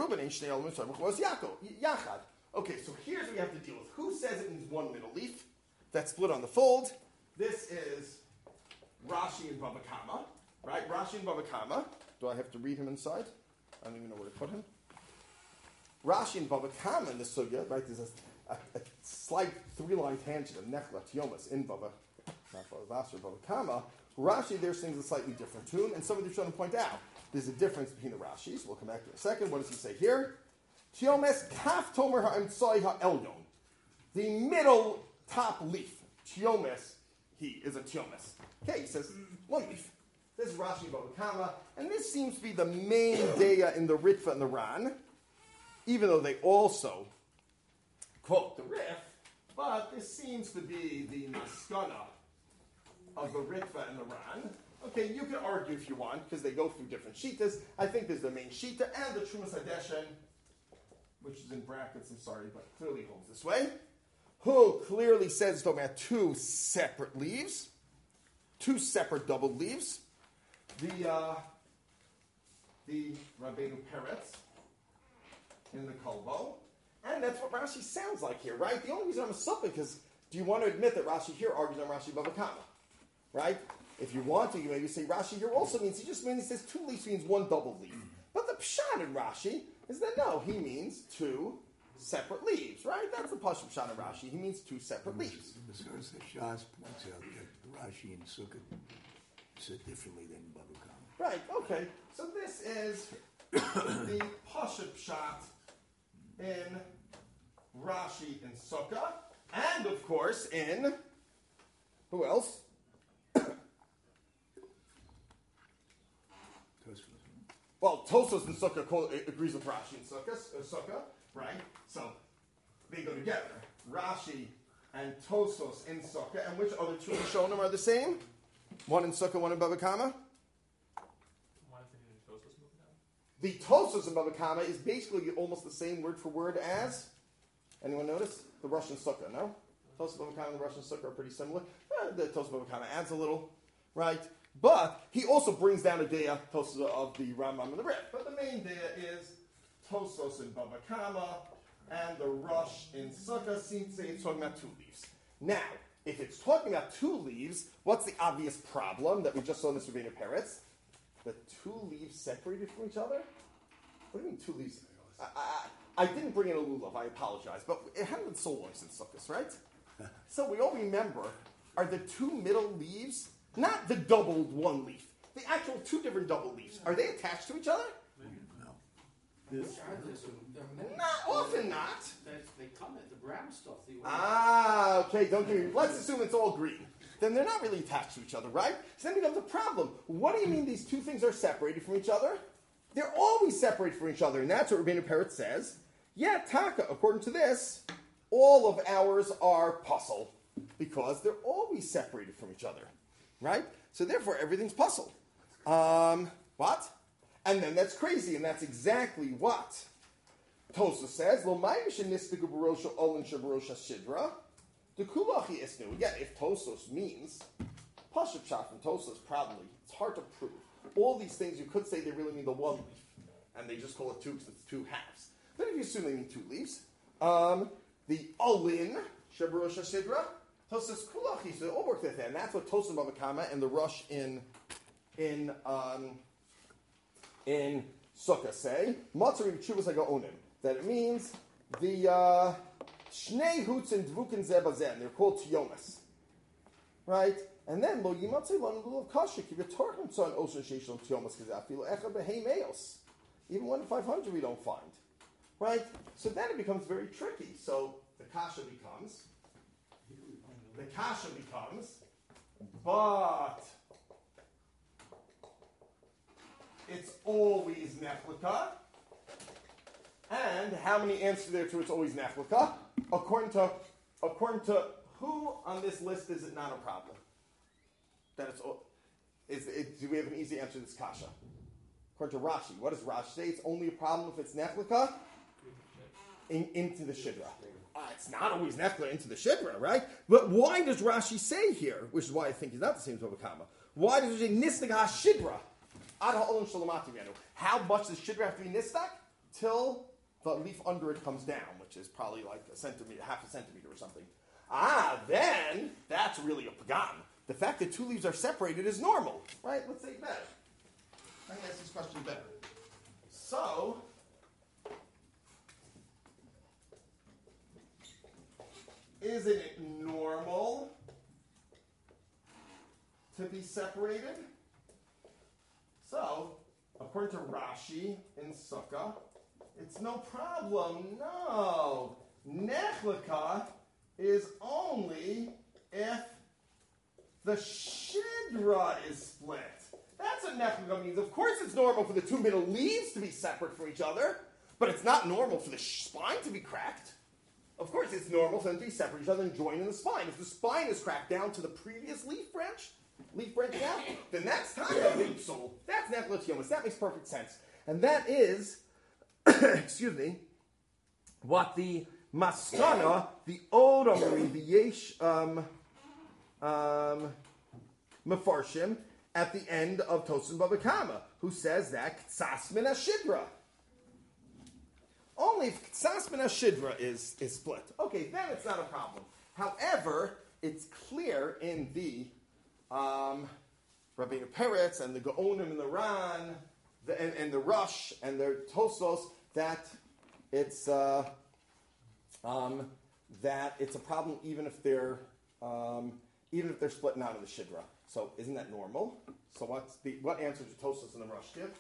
here's what we have to deal with. Who says it means one middle leaf that's split on the fold? This is Rashi and Bava Kama, right? Rashi and Bava Kama. Do I have to read him inside? I don't even know where to put him. Rashi and Bava Kama in the sugya, right? There's a, a, a slight three-line tangent of Nechla Tiomas in Bava. Not Bava Basra, Bava Kama. Rashi there sings a slightly different tune, and some of you are trying to point out there's a difference between the Rashis. We'll come back to it in a second. What does he say here? Tiomes kaf tomer ha'emtzai ha'elyon. The middle top leaf. Tiomes, he is a tiomes. Okay, he says one leaf. This is Rashi Bava Kama, and this seems to be the main daya in the Ritva and the Ran, even though they also quote the Rif, but this seems to be the Naskana of the Ritva and the Ran. Okay, you can argue if you want, because they go through different shitas. I think there's the main shita and the Trumas Hadeshen, which is in brackets, I'm sorry, but clearly holds this way, who clearly says talking about two separate leaves, two separate doubled leaves. The uh, the Rabbeinu Peretz in the Kolbo, and that's what Rashi sounds like here, right? The only reason I'm a suffix is, do you want to admit that Rashi here argues on Rashi Bava Kama? Right? If you want to, you maybe say Rashi here also means, he just means, he says two leaves means one double leaf. But the pshat in Rashi is that no, he means two separate leaves, right? That's the pashut pshat in Rashi. He means two separate leaves.
The source that Shas points out that Rashi and Sukkot said differently than Bava Kama.
Right, okay. So this is the pashut pshat in Rashi and Sukkah, and of course in, who else? well, Tosfos and Sukkah call, agrees with Rashi and Sukkah, uh, Sukkah, right? So they go together. Rashi and Tosfos in Sukkah, and which other two Rishonim are the same? One in Sukkah, one in Bava Kama. The Tosfos in Bava Kama is basically almost the same word for word as, anyone notice? The Russian Sukkah, no? Tosfos Bava Kama and the Russian Sukkah are pretty similar. Eh, the Tosfos Bava Kama adds a little, right? But he also brings down a daya, Tosfos of the Rambam and the Rif. But the main daya is Tosfos in Bava Kama and the Rush in Sukkah seem to say it's talking about two leaves. Now, if it's talking about two leaves, what's the obvious problem that we just saw in this Ravina Peretz? The two leaves separated from each other? What do you mean two leaves? I, I, I didn't bring in a lulav, I apologize, but it hadn't been so long since Sukkot, right? So we all remember, are the two middle leaves, not the doubled one leaf, the actual two different double leaves, are they attached to each other? Not often not.
They come at the brown stuff. The
Ah, okay, don't give me, let's assume it's all green. Then they're not really attached to each other, right? So then becomes a problem. What do you mean these two things are separated from each other? They're always separated from each other, and that's what Rabbeinu Peretz says. Yeah, Taka, according to this, all of ours are puzzle, because they're always separated from each other, right? So therefore, everything's puzzle. Um, what? And then that's crazy, and that's exactly what Tosfos says. Lo ma'ishin nistigu barosha olin shabarosha shidra. The kulachi isnu. Again, if Tosfos means Pashat Shach from Tosfos, probably it's hard to prove. All these things you could say they really mean the one leaf, and they just call it two because it's two halves. But if you assume they mean two leaves, um, the olin shabarosha shidra, Tosfos kulachi. So they all work with that, and that's what Tosfos Bava Kama and the Rush in in um, in Sukkah say. Matzarim Chuvas Hagaonim, that it means the uh, Shnei Hutz and Dvukin Zebazen. They're called Tiyomas. Right? And then, Lo Yimatzei Lan Lulav Kashik, if you're talking to an Ocean Sheshon Tiyomas Kazafilo, Echa Behei Meos. Even one in five hundred we don't find. Right? So then it becomes very tricky. So the Kasha becomes, the Kasha becomes, but it's always Nechlika. And how many answers there to it's always Nechlika? According to, according to who on this list is it not a problem? That it's is it, do we have an easy answer to this kasha? According to Rashi, what does Rashi say? It's only a problem if it's Nechlika in, into the Shidra. Ah, it's not always Nechlika into the Shidra, right? But why does Rashi say here, which is why I think he's not the same as Kama, why does he say Nistaga Shidra? How much does Shidra have to be Nistak? Till the leaf under it comes down, which is probably like a centimeter, half a centimeter or something. Ah, then that's really a pagan. The fact that two leaves are separated is normal, right? Let's say better. Let me ask this question better. So, isn't it normal to be separated? So, according to Rashi in Sukkah, it's no problem. No. Nechlika is only if the Shidra is split. That's what Nechlika means. Of course it's normal for the two middle leaves to be separate from each other, but it's not normal for the spine to be cracked. Of course it's normal for them to be separate from each other and join in the spine. If the spine is cracked down to the previous leaf branch, leaf branching out, then that's time of leaf soul. That's Nechlika Yomas. That makes perfect sense. And that is, excuse me, what the Maskana, the Odamri, the Yesh um, um, Mefarshim, at the end of Tosin Bava Kama, who says that Ktsas min Shidra. Only if Ktsas min Shidra is, is split. Okay, then it's not a problem. However, it's clear in the um, Rabbeinu Peretz and the Gaonim and the Ran the, and, and the Rush and the Tosfos that it's uh, um, that it's a problem even if they're um, even if they're split out of the Shidra. So isn't that normal? So what's the what answer to Tosfos and the Rush give?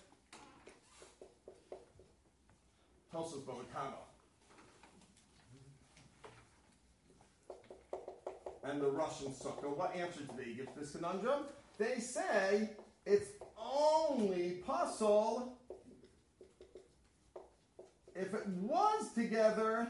Tosfos Bava Kama and the Russian Sukkah. What answer do they give to this conundrum? They say it's only puzzle if it was together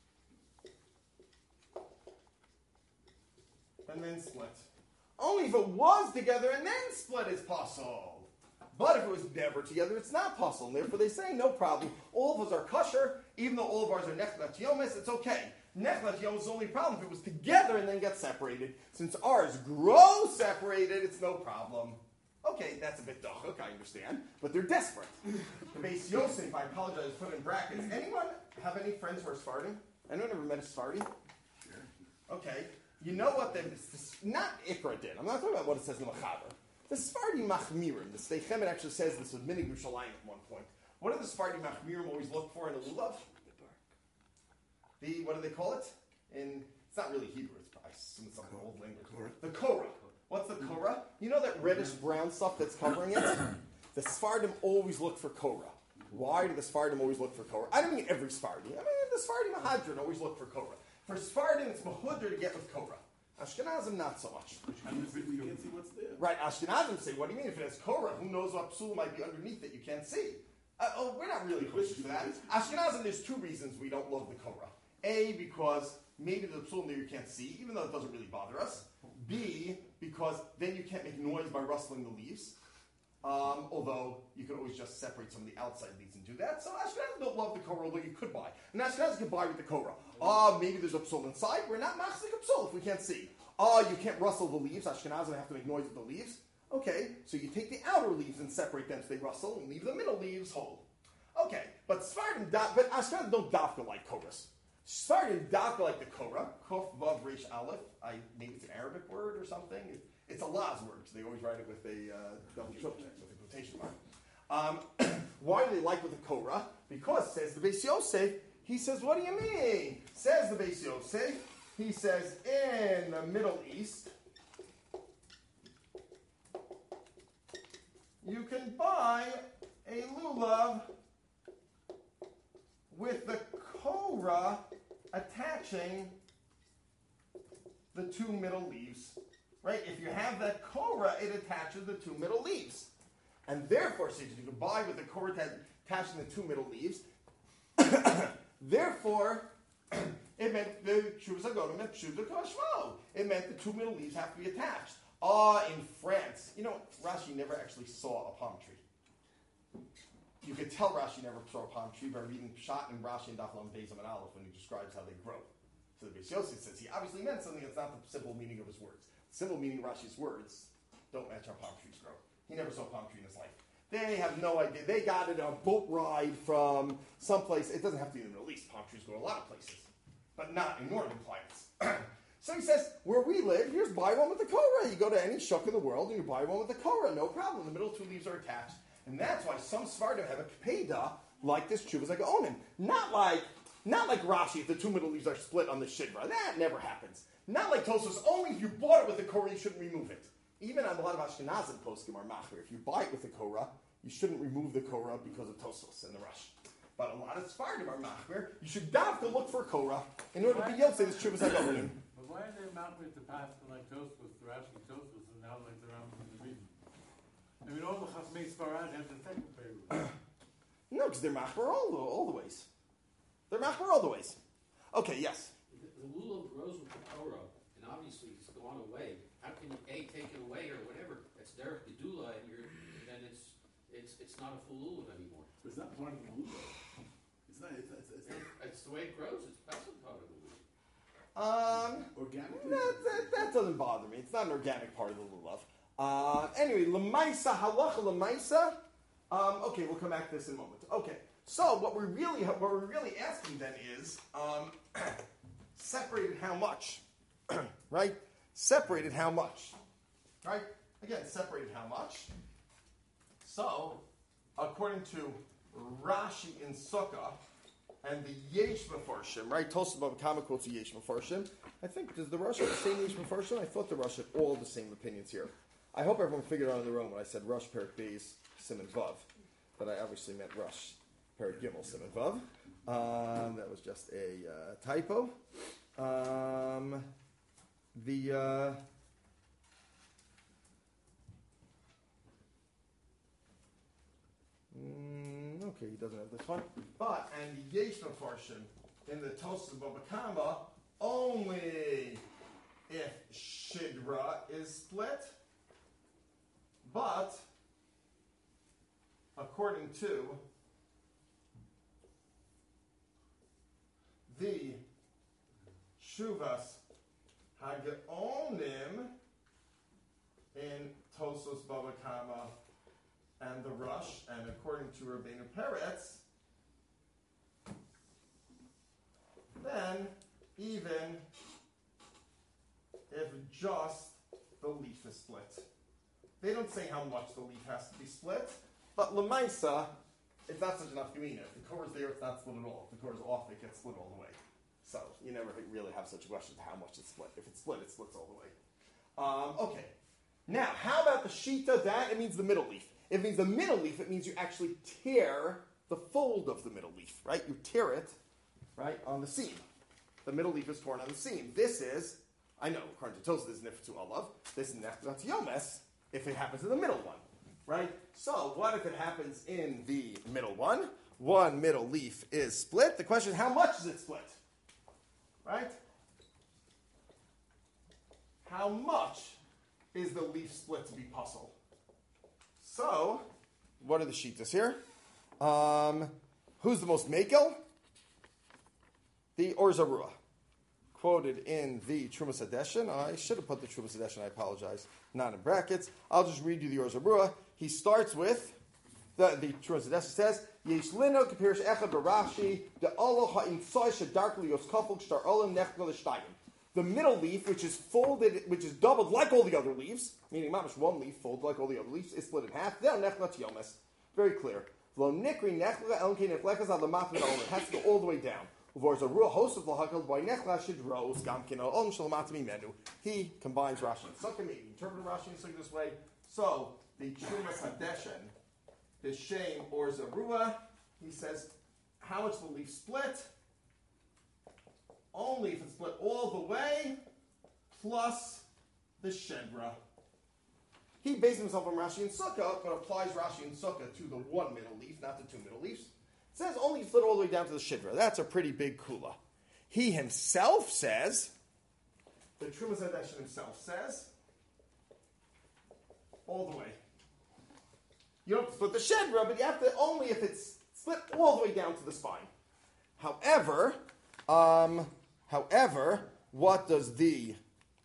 and then split. Only if it was together and then split is possible. But if it was never together, it's not possible. And therefore they say, no problem. All of us are kosher, even though all of ours are nechlat yomis, it's okay. Nechlat yomis is the only problem if it was together and then get separated. Since ours grow separated, it's no problem. Okay, that's a bit dachuk, I understand, but they're desperate. The Beis Yosef, I apologize, put in brackets. Anyone have any friends who are Sephardim? Anyone ever met a Sephardi? Sure. Okay, you know what the, it's not Ikra did. I'm not talking about what it says in the Machaber. The Sephardi Machmirim, the Sdei Chemed actually says this with Minig Yerushalayim at one point. What do the Sephardi Machmirim always look for in a lulav? The, what do they call it? In, it's not really Hebrew, it's, I assume it's some old language. The Korah. What's the Korah? You know that reddish brown stuff that's covering it? The Sephardim always look for Korah. Why do the Sephardim always look for Korah? I don't mean every Sephardi. I mean the Sephardi Mahadran always look for Korah. For Sephardim, it's Mahudr to get with Korah. Ashkenazim, not so much.
You can't see what's there.
Right, Ashkenazim say, what do you mean if it has Korah? Who knows what psul might be underneath that you can't see? Uh, oh, we're not really pushing for that. Ashkenazim, there's two reasons we don't love the Korah. A, because maybe the psul there you can't see, even though it doesn't really bother us. B, because then you can't make noise by rustling the leaves. Um, although you could always just separate some of the outside leaves and do that. So Ashkenazim don't love the Korah, although you could buy. And Ashkenazim can buy with the Korah. Ah, uh, maybe there's a psul inside. We're not machzik a psul if we can't see. Ah, uh, you can't rustle the leaves. Ashkenazim have to make noise with the leaves. Okay, so you take the outer leaves and separate them so they rustle and leave the middle leaves whole. Okay, but Sephardim, but Ashkenazim don't dafka like Korahs. Sephardim dafka like the Korah. Kof vav reish aleph. I maybe it's an Arabic word or something. It, it's a Laz word, so they always write it with a uh, double triple with a quotation mark. Um, why do they like with the Korah? Because, says the Beis Yosef, he says, what do you mean? Says the Beis Yosef, he says, in the Middle East, you can buy a lulav with the Korah attaching the two middle leaves. Right? If you have that Korah, it attaches the two middle leaves. And therefore, since you can buy with the Korah attaching the two middle leaves, therefore, it meant the Shuvas Agonim meant Shuvas Kashmo. It meant the two middle leaves have to be attached. Ah, in France, you know, Rashi never actually saw a palm tree. You could tell Rashi never saw a palm tree by reading Pshat and Rashi and Daf Lam Beis Amud Aleph when he describes how they grow. So the Beis Yosef says he obviously meant something that's not the simple meaning of his words. Simple meaning Rashi's words don't match how palm trees grow. He never saw a palm tree in his life. They have no idea. They got it on a boat ride from someplace. It doesn't have to be in the Middle East. Palm trees grow a lot of places, but not in northern climates. So he says, where we live, here's buy one with the Korah. You go to any shuk in the world and you buy one with the Korah. No problem. The middle two leaves are attached. And that's why some Sephardim have a Kpeda like this Chuvas Agonim. Not like, not like Rashi, if the two middle leaves are split on the Shidra. That never happens. Not like Tosfos, only if you bought it with the Korah, you shouldn't remove it. Even on a lot of Ashkenazim poskim are machmir. If you buy it with the Korah, you shouldn't remove the Korah because of Tosfos and the Rush. But a lot of Sephardim are machmir. You should have to look for a Korah in order to be able to say this Chuvas Agonim.
But why are they machmir to pass from like Tosfos to Rashi Tosfos and now like the Rambam and the Rebbe? I mean, all the Chasmei Sfarad have the second favorite.
No, because they're machmir all the, all the ways. They're machmir all the ways. Okay, yes.
The, the lulav grows with the Torah, and obviously it's gone away. How can you A, take it away or whatever? That's Derek Gedula, and you're then it's it's it's not a full lulav anymore.
It's not part of the lulav. It's not. It's, it's, it's, not.
It's the way it grows. It's that's a part of the lulav.
Um,
organic.
That, that, that doesn't bother me. It's not an organic part of the lulav. Uh, anyway, lemaisa halacha lemaisa. Um, okay, we'll come back to this in a moment. Okay, so what we're really what we're really asking then is um, separated how much, right? Separated how much, right? Again, separated how much. So, according to Rashi in Sukkah and the Yesh Mefarshim, right? Tosfos Bava Kama quotes the Yesh Mefarshim. I think does the Rush have the same Yesh Mefarshim? I thought the Rush had all the same opinions here. I hope everyone figured out on their own when I said Rush Perik Beis Siman Vav, that I obviously meant Rush Perik Gimel Siman Vav. Um, that was just a uh, typo. Um, the uh, mm, okay, doesn't have this one. But, and the Yesh Mefarshim in the Tosfos Baba Kama, only if Shidra is split. But, according to the Shuvas Hagaonim in Tosfos Baba Kama and the Rush, and according to Rabbeinu Peretz, then even if just the leaf is split. They don't say how much the leaf has to be split, but Lamaisa, it's not such enough Gemina. If the core is there, it's not split at all. If the core is off, it gets split all the way. So you never really have such a question to how much it's split. If it's split, it splits all the way. Um, okay. Now, how about the Shita? That, it means the middle leaf. If it means the middle leaf, it means you actually tear the fold of the middle leaf, right? You tear it, right, on the seam. The middle leaf is torn on the seam. This is, I know, according to Tosfos, this is Niftu Olav. This is Neftat Yomes, if it happens in the middle one, right? So, what if it happens in the middle one? One middle leaf is split. The question is, how much is it split? Right? How much is the leaf split to be puzzle? So, what are the shitas here? Um, who's the most makel? The Or Zarua, quoted in the Trumas Hadeshin. I should have put the Trumas Hadeshin, I apologize, not in brackets. I'll just read you the Or Zarua. He starts with, the, the Trumas Hadeshin says, Yesh lino kapirish echad barashi, de olo ha'im soy shedarkli yos kafuk shtar olim nechgal eshtayim. The middle leaf, which is folded, which is doubled like all the other leaves, meaning mamash one leaf folded like all the other leaves, is split in half. Then nechlat yomes, very clear. Lo nikri nechla elke neflekas ad lamatmin olim. It has to go all the way down. Uvor's a real host of lahakal by nechla shidros gamkin olim shalamatmi menu. He combines Rashi and Sukkah. Maybe interpret Rashi and Sukkah this way. So the Trumas Hadeshin, the Shem or Zarua, he says, how much the leaf split? Only if it's split all the way, plus the Shedra. He bases himself on Rashi and Sukkah, but applies Rashi and Sukkah to the one middle leaf, not the two middle leaves. It says only split all the way down to the Shedra. That's a pretty big kula. He himself says, the Trumas Hadeshin himself says, all the way. You don't have to split the Shedra, but you have to only if it's split all the way down to the spine. However, um, however, what does the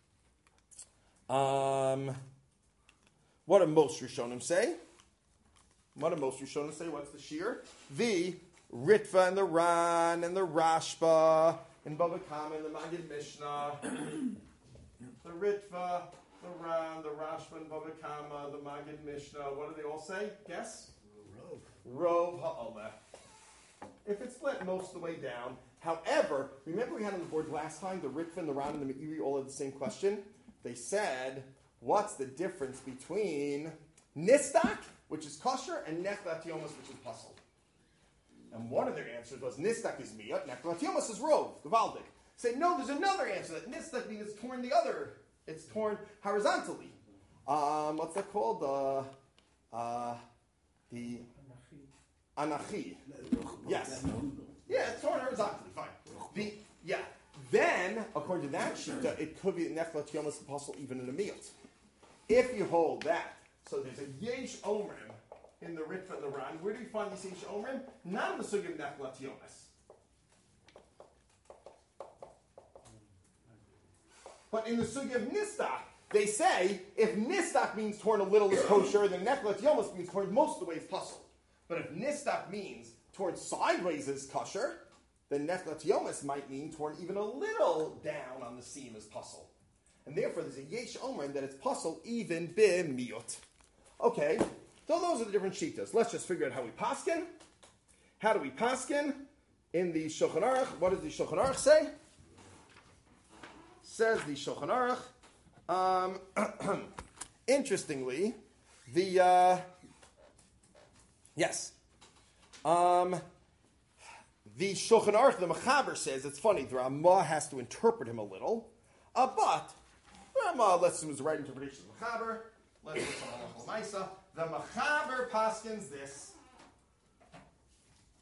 um, what do most Rishonim say? What do most Rishonim say? What's the shear? The Ritva and the Ran and the Rashba and Baba Kama and the Magid Mishnah. The Ritva, the Ran, the Rashba and Baba Kama, the Magid Mishnah. What do they all say? Guess? Rov. Rov Ha'oleh. If it's split most of the way down. However, remember we had on the board last time, the Ritva and the Ran and the Meiri all had the same question? They said, what's the difference between Nistak, which is kosher, and Nechlat Yomas, which is puzzle? And one of their answers was, Nistak is Miyat, Nechlat Yomas is Rov, Gavaldik. Say, no, there's another answer, that Nistak means it's torn the other, it's torn horizontally. Um, what's that called? Uh, uh, the Anachi. Yes. Yeah, it's torn horizontally, fine. The, yeah. Then, according to that shita, it could be that Nechlat Yomas apostle even in a miyot. If you hold that, so there's a Yesh Omrim in the Ritva and the Ran. Where do you find these Yesh Omrim? Not in the Sugya of Nechlat Yomas. But in the Sugya of Nistak, they say, if Nistak means torn a little is kosher, then Nechlat Yomas means torn most of the way is puzzle. But if Nistak means torn sideways is kosher, then Nechlat Yomas might mean torn even a little down on the seam as puzzle. And therefore there's a Yesh Omrim that it's puzzle even b'miyot. Okay, so those are the different shitas. Let's just figure out how we paskin. How do we paskin? In the Shulchan Aruch, what does the Shulchan Aruch say? Says the Shulchan Aruch. Um, interestingly, the uh, yes, um, the Shulchan Aruch, the Mechaber says it's funny. The Ramah has to interpret him a little, uh, but the Ramah let's assume is the right interpretation of the Mechaber. Let's listen to the Mechaber paskins this.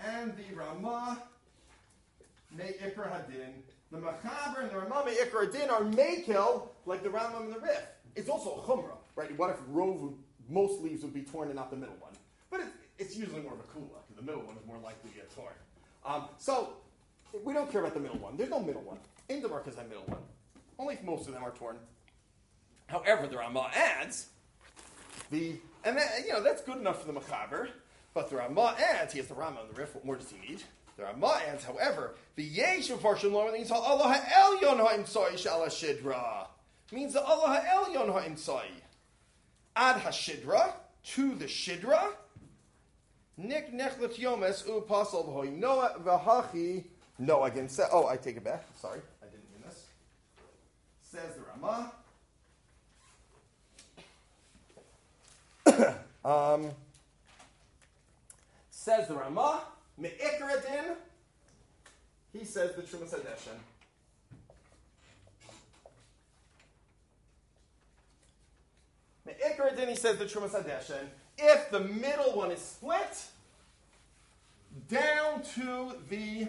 and the Ramah Me'ikr Hadin. The Machaber and the Ramah Me'ikr Hadin are Me'kil, like the Rambam and the Rif. It's also a Chumrah, right? What if Rove, would, most leaves would be torn and not the middle one? But it, it's usually more of a Kula, because the middle one is more likely to get torn. Um, so, we don't care about the middle one. There's no middle one. In the Mark is a middle one. Only if most of them are torn. However, the Ramah adds, the, and that, you know, that's good enough for the Machaber, but the Ramah adds, he has the Ramah and the Rif, what more does he need? The Ramah adds, however, the Yeshu portion lower means Allah ha'elyon ha'imtzai shal ha'shidra. Means the Allah ha'elyon ha'imtzai. Ad ha'shidra, to the shidra. Nik nechlet yomes u pasal v'hoi noah v'hachi. No, again, say, oh, I take it back. Sorry, I didn't mean this. Says the Ramah. um, says the Ramah. Me'ikr Hadin, he says the Trumas Hadeshen. Me'ikr Hadin, he says the Trumas Hadeshen. If the middle one is split, down to the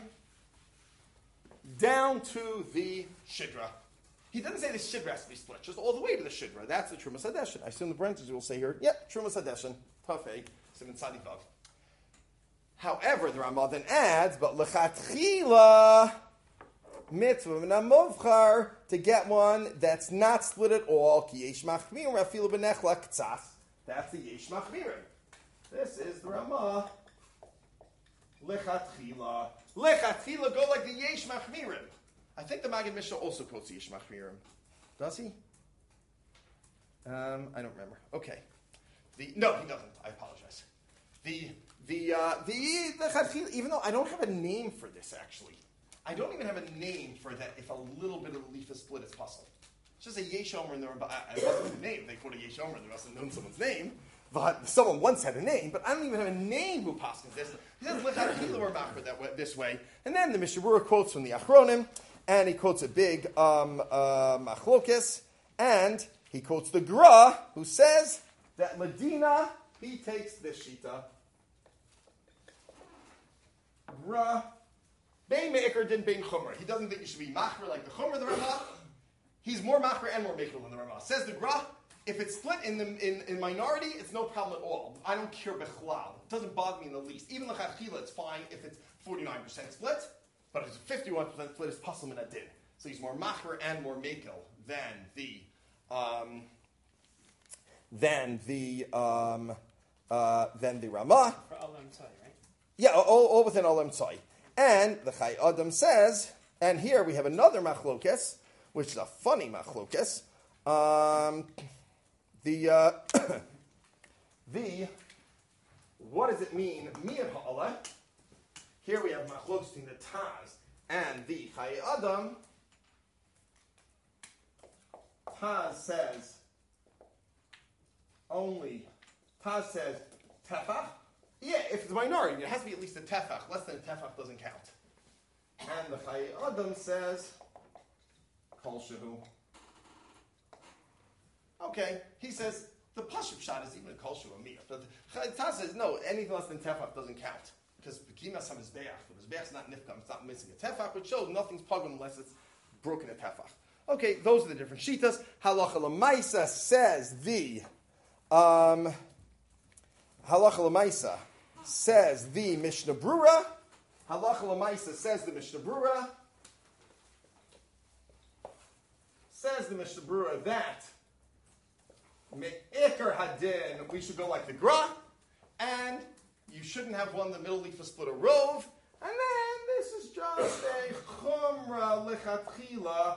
down to the Shidra. He doesn't say the Shidra has to be split, just all the way to the Shidra. That's the Trumas Hadeshen. I assume the parentheses will say here, yep, Trumas Hadeshen, Tafei, Simon Sadi Vav. However, the Ramah then adds, but lechatchila mitzvah v'namovchar, to get one that's not split at all. Ki yesh machmirim afilu b'nechla k'tzas. That's the yesh machmirim. This is the Ramah. Lechatchila. Lechatchila, go like the yesh machmirim. I think the Maggid Mishnah also quotes yesh machmirim. Does he? Um, I don't remember. Okay. The no, he doesn't. I apologize. The The, uh, the, the Chadchil, even though I don't have a name for this, actually. I don't even have a name for that if a little bit of the leaf is split, it's possible. It's just a Yesh Omer in the Ramah. I wasn't the name. They quote a Yesh Omer, they must have known someone's name. But someone once had a name, but I don't even have a name who paskins this. He says, L'chadchila or machmer that way, this way. And then the Mishnah Berurah quotes from the Achronim, and he quotes a big um, uh, machlokes, and he quotes the Gra, who says that Medina, he takes this shita. Ra, Bein Me'ikr Din Bein Chumra. He doesn't think you should be machmer like the Chumra, the Ramah. He's more machmer and more mekel than the Ramah. Says the Gra, if it's split in the in, in minority, it's no problem at all. I don't care bechlal. It doesn't bother me in the least. Even the Chachila, it's fine if it's forty-nine percent split, but if it's fifty-one percent split, it's pasal min adin. So he's more machmer and more mekel than the um, than the um, uh, than the Ramah.
For Olam Tzai, right?
Yeah, all, all within Olam Tzai. And the Chai Adam says, and here we have another machlokes, which is a funny machlokes. Um, the, uh, the, what does it mean, Mir Ha'ala? Here we have machlokes between the Taz and the Chai Adam. Taz says, only, Taz says, Tefach. Yeah, if it's a minority, it has to be at least a tefach. Less than a tefach doesn't count. And the Chai Adam says, Kol Shehu. Okay, he says, the Pashup shot is even a Kol Shehu Amir. But Taz says, no, anything less than tefach doesn't count. Because Bekimas HaMizbeach, the Mizbeach is not nifkam, it's not missing a tefach, which shows nothing's pugum unless it's broken a tefach. Okay, those are the different shitas. Halacha L'maisa says the, um, Halacha L'maisa says the Mishnah Berurah. Halacha L'maisa says the Mishnah Berurah. Says the Mishnah Berurah that Me'ikr Hadin, we should go like the Gra, and you shouldn't have one, the middle leaf is split a rove, and then this is just a Chumra L'chatchila,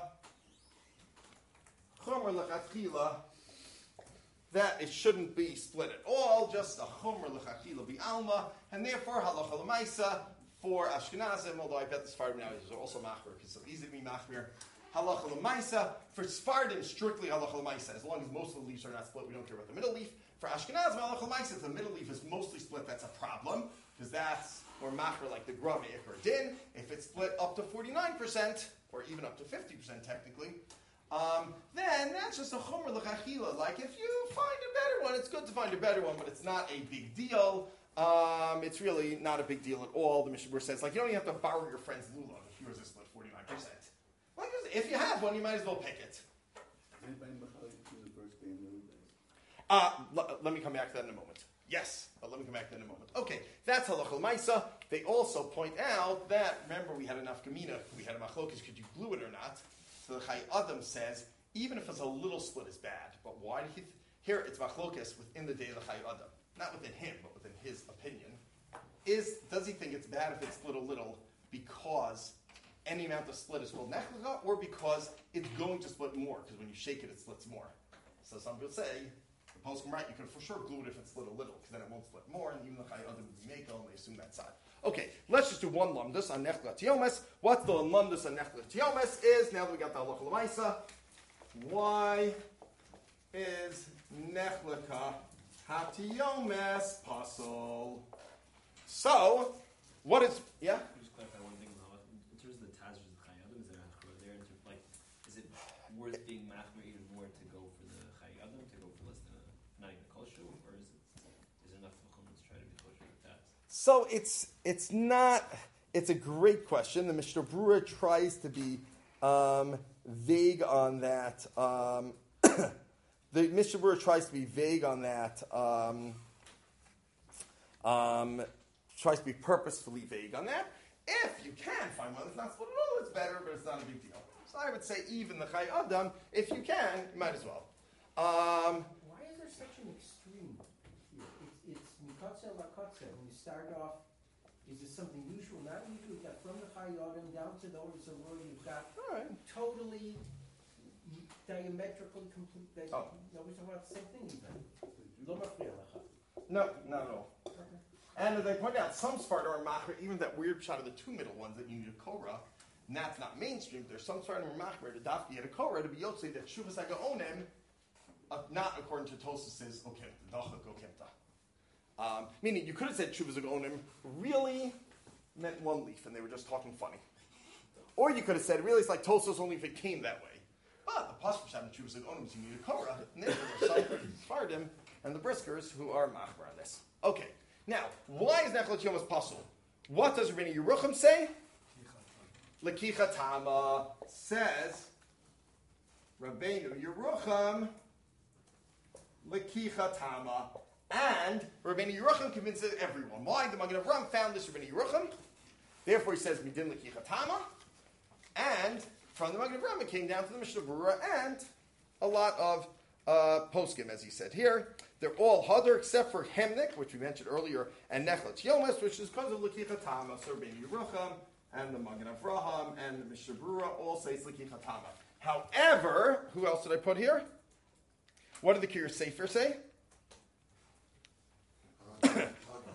Chumra L'chatchila, that it shouldn't be split at all, just a Chumra L'chachila B'alma, and therefore Halacha L'maisa for Ashkenazim, although I bet the Sephardim now is also Machmir, because it's so easy to be Machmir. Halacha L'maisa, for Sephardim, strictly Halacha L'maisa, as long as most of the leaves are not split, we don't care about the middle leaf. For Ashkenazim, Halacha L'maisa, if the middle leaf is mostly split, that's a problem, because that's more Machmir like the Gra Me'ikr Din. If it's split up to forty-nine percent, or even up to fifty percent technically, Um, then that's just a chumra l'chachila. Like if you find a better one, it's good to find a better one, but it's not a big deal. um, it's really not a big deal at all. The Mishnah Berurah says, like, you don't even have to borrow your friend's lulav if yours is split forty-nine percent. Like, if you have one, you might as well pick it. Uh, l- let me come back to that in a moment. Yes, but let me come back to that in a moment. Okay, that's halachal ma'isa. They also point out that, remember, we had a nafkamina, we had a machlokes, could you glue it or not? So the Chai Adam says, even if it's a little split is bad, but why do you, th- here it's machlokes within the day of the Chai Adam, not within him, but within his opinion, is, does he think it's bad if it's split a little because any amount of split is called nechlecha, or because it's going to split more, because when you shake it, it splits more. So some people say, the poskim right, you can for sure glue it if it's split a little, because then it won't split more, and even the Chai Adam would be mako, and they assume that side. Okay, let's just do one lumdus on nechla tiomes. What's the lumdus on nechla tiomes is, now that we got the halacha l'maisa, why is nechleka hatiomes pasul? So, what is, yeah?
Can you just clarify one thing, Mohammed? In terms of the tazers of Chai Adam, is there a hachra there? In terms of, like, is it worth being machmer even more to go for the Chai Adam, to go for less than a, not even a kosher, or is it, is there enough to try to be kosher with that?
So it's it's not, it's a great question. The Mishnah Berurah tries to be um, vague on that. Um, the Mishnah Berurah tries to be vague on that. Um, um, tries to be purposefully vague on that. If you can find one that's not split at all, it's better, but it's not a big deal. So I would say even the Chai Adam, if you can, you might as well. Um,
Why is there such an extreme here? It's, it's mikatze lakatze. When you start off, is this something usual? Not usual. You've got from the Chai Adam down to the Oris of Roy, you've got
all right.
totally diametrically complete. That,
Oh.
no, we're talking about the same thing even. Lo mafriya lecha.
No, not at all. And as I pointed out, some Sfardim are machmer, even that weird shot of the two middle ones that you need a korah, and that's not mainstream. There's some Sfardim are machmer to dafki get a korah to be yotzei that shuvas hagaonem, uh, not according to Tosas' okimta, dachak okimta. Um, meaning you could have said shuvas hagaonem really meant one leaf, and they were just talking funny. Or you could have said really it's like Tosas only if it came that way. But the pasuk shot in shuvas hagaonem is you need a korah, and there are some Sfardim and the briskers who are machmer on this. Okay. Now, why is Nechlat Yomas pasul? What does Rabbeinu Yerucham say? Lekicha Tama says Rabbeinu Yerucham Lekicha Tama, and Rabbeinu Yerucham convinces everyone. Why? The Magen Avraham found this Rabbeinu Yerucham. Therefore, he says Midin Lekicha Tama, and from the Magen Avraham it came down to the Mishnah Berurah and a lot of uh, poskim, as he said here. They're all hadar except for Hemnik, which we mentioned earlier, and Nechlat Yomes, which is because of Lekicha Tama. So Rabbeinu Yerucham and the Magen Avraham and the Mishnah Berurah all say it's Lekicha Tama. However, who else did I put here? What did the Kiryas Sefer say? The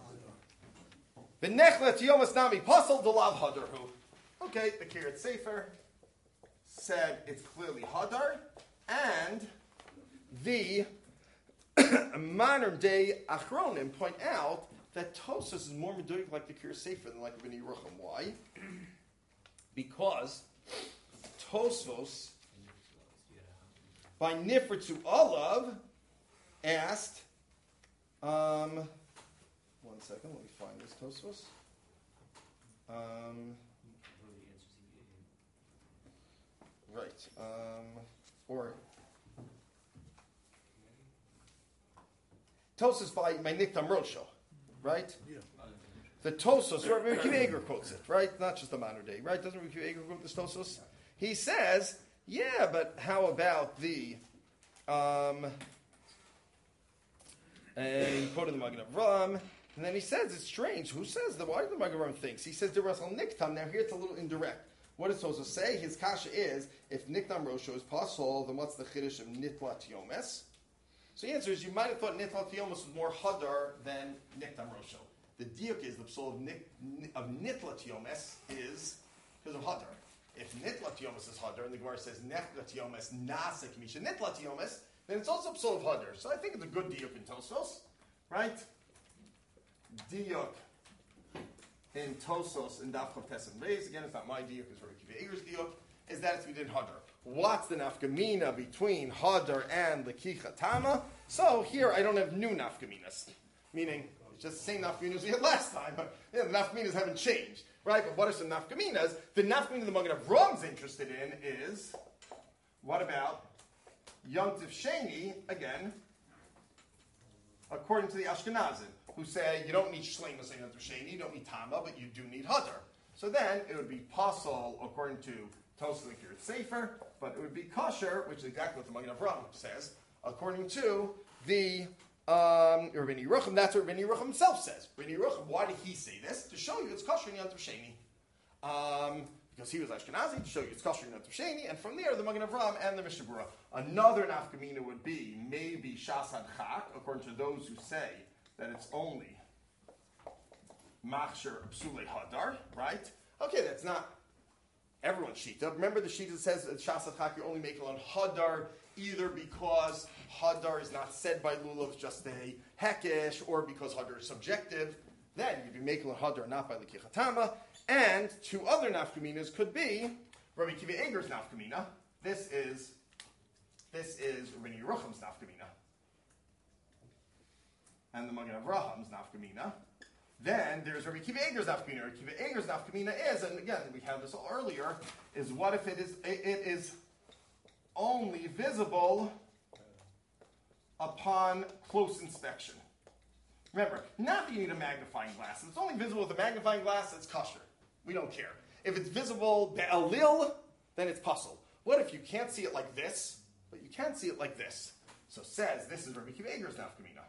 Nechlat Yomes Nami Pasal Delav Hadarhu. Okay, the Kiryas Sefer said it's clearly hadar, and the modern day Achronim point out that Tosas is more meduik like the Kiryas Sefer than like Rabbeinu Yerucham. Why? Because Tosfos, by Nifritzu Olav, asked, um, one second, let me find this Tosfos. Um, right. Um, or Tosas by my Niktam Rosho, right?
Yeah.
The Tosos, or Rabbi Akiva Eiger quotes it, right? Not just the modern day, right? Doesn't Rabbi Akiva Eiger quote this Tosos? He says, yeah, but how about the, um, and he quoted the Magen Avraham, and then he says, it's strange. Who says that? Why does the Magen Avraham thinks? He says, the Rasal Niktam. Now here it's a little indirect. What does Tosos say? His kasha is, if Niktam Rosho is pasul, then what's the chiddush of Nitlat Yomes? So the answer is, you might have thought Nitlat Yomes was more hadar than Niktam Rosho. The diuk is the psul of, nik, of Nitlat Yomes is because of hadar. If Nitlat Yomes is hadar, and the Gemara says Nitlat Yomes nasik misha Nitlat Yomes, then it's also psul of hadar. So I think it's a good diuk in Tosos, right? Diuk in Tosos in Daf Chav Tesem Beis. Again, it's not my diuk; it's Rabbi Akiva Eiger's diuk. Is that it's within hadar? What's the nafkamina between hadar and lekicha tama? So here I don't have new nafkaminas, meaning It's just the same nafkaminas we had last time. But yeah, the nafkaminas haven't changed, right? But what are some nafkaminas? The nafkamina the Magen Avram's interested in is, what about Yom Tov Sheni, again, according to the Ashkenazim, who say you don't need shleimus on Yom Tov Sheni, you don't need tama, but you do need hadar. So then it would be pasul according to Tosfos and Kiryat Sefer, but it would be kosher, which is exactly what the Magen Avram says, according to the um, Rabbi Yerucham. That's what Rabbi Yerucham himself says. Rabbi Yerucham, why did he say this? To show you it's kosher in Yom Tov Sheni. Um, because he was Ashkenazi, to show you it's kosher in Yom Tov Sheni, and from there the Magen Avram and the Mishnah Berurah. Another nafkamina would be maybe Shas Hadchak, according to those who say that it's only Machsher Psulei Hadar, right? Okay, that's not everyone's shita. Remember the shita says that Shas Hadchak you only make it on Hadar either because Hadar is not said by Lulav, it's just a Hekesh, or because Hadar is subjective. Then you'd be making on Hadar, not by the Kichatama. And two other nafkaminas could be Rabbi Kiva Eger's nafkamina. This is this is Rabbi Yerucham's nafkamina, and the Magen Avraham's nafkamina. Then there's Rabbi Kiva Eger's nafkamina. Rabbi Kiva Eger's nafkamina is, and again we had this earlier, is what if it is it, it is only visible upon close inspection. Remember, not that you need a magnifying glass. If it's only visible with a magnifying glass, it's kosher. We don't care. If it's visible be'alil, then it's pasul. What if you can't see it like this, but you can see it like this? So says, this is Rabbi Kiva Eger's nafkamina.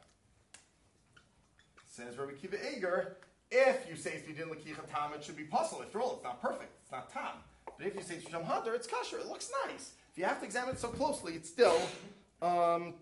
Says Rabbi Kiva Eger, if you say Tzidin L'kicha Tam, it should be pasul. After all, it's not perfect. It's not tam. But if you say Sham Hadar, it's kosher. It looks nice. If you have to examine it so closely, it's still, um,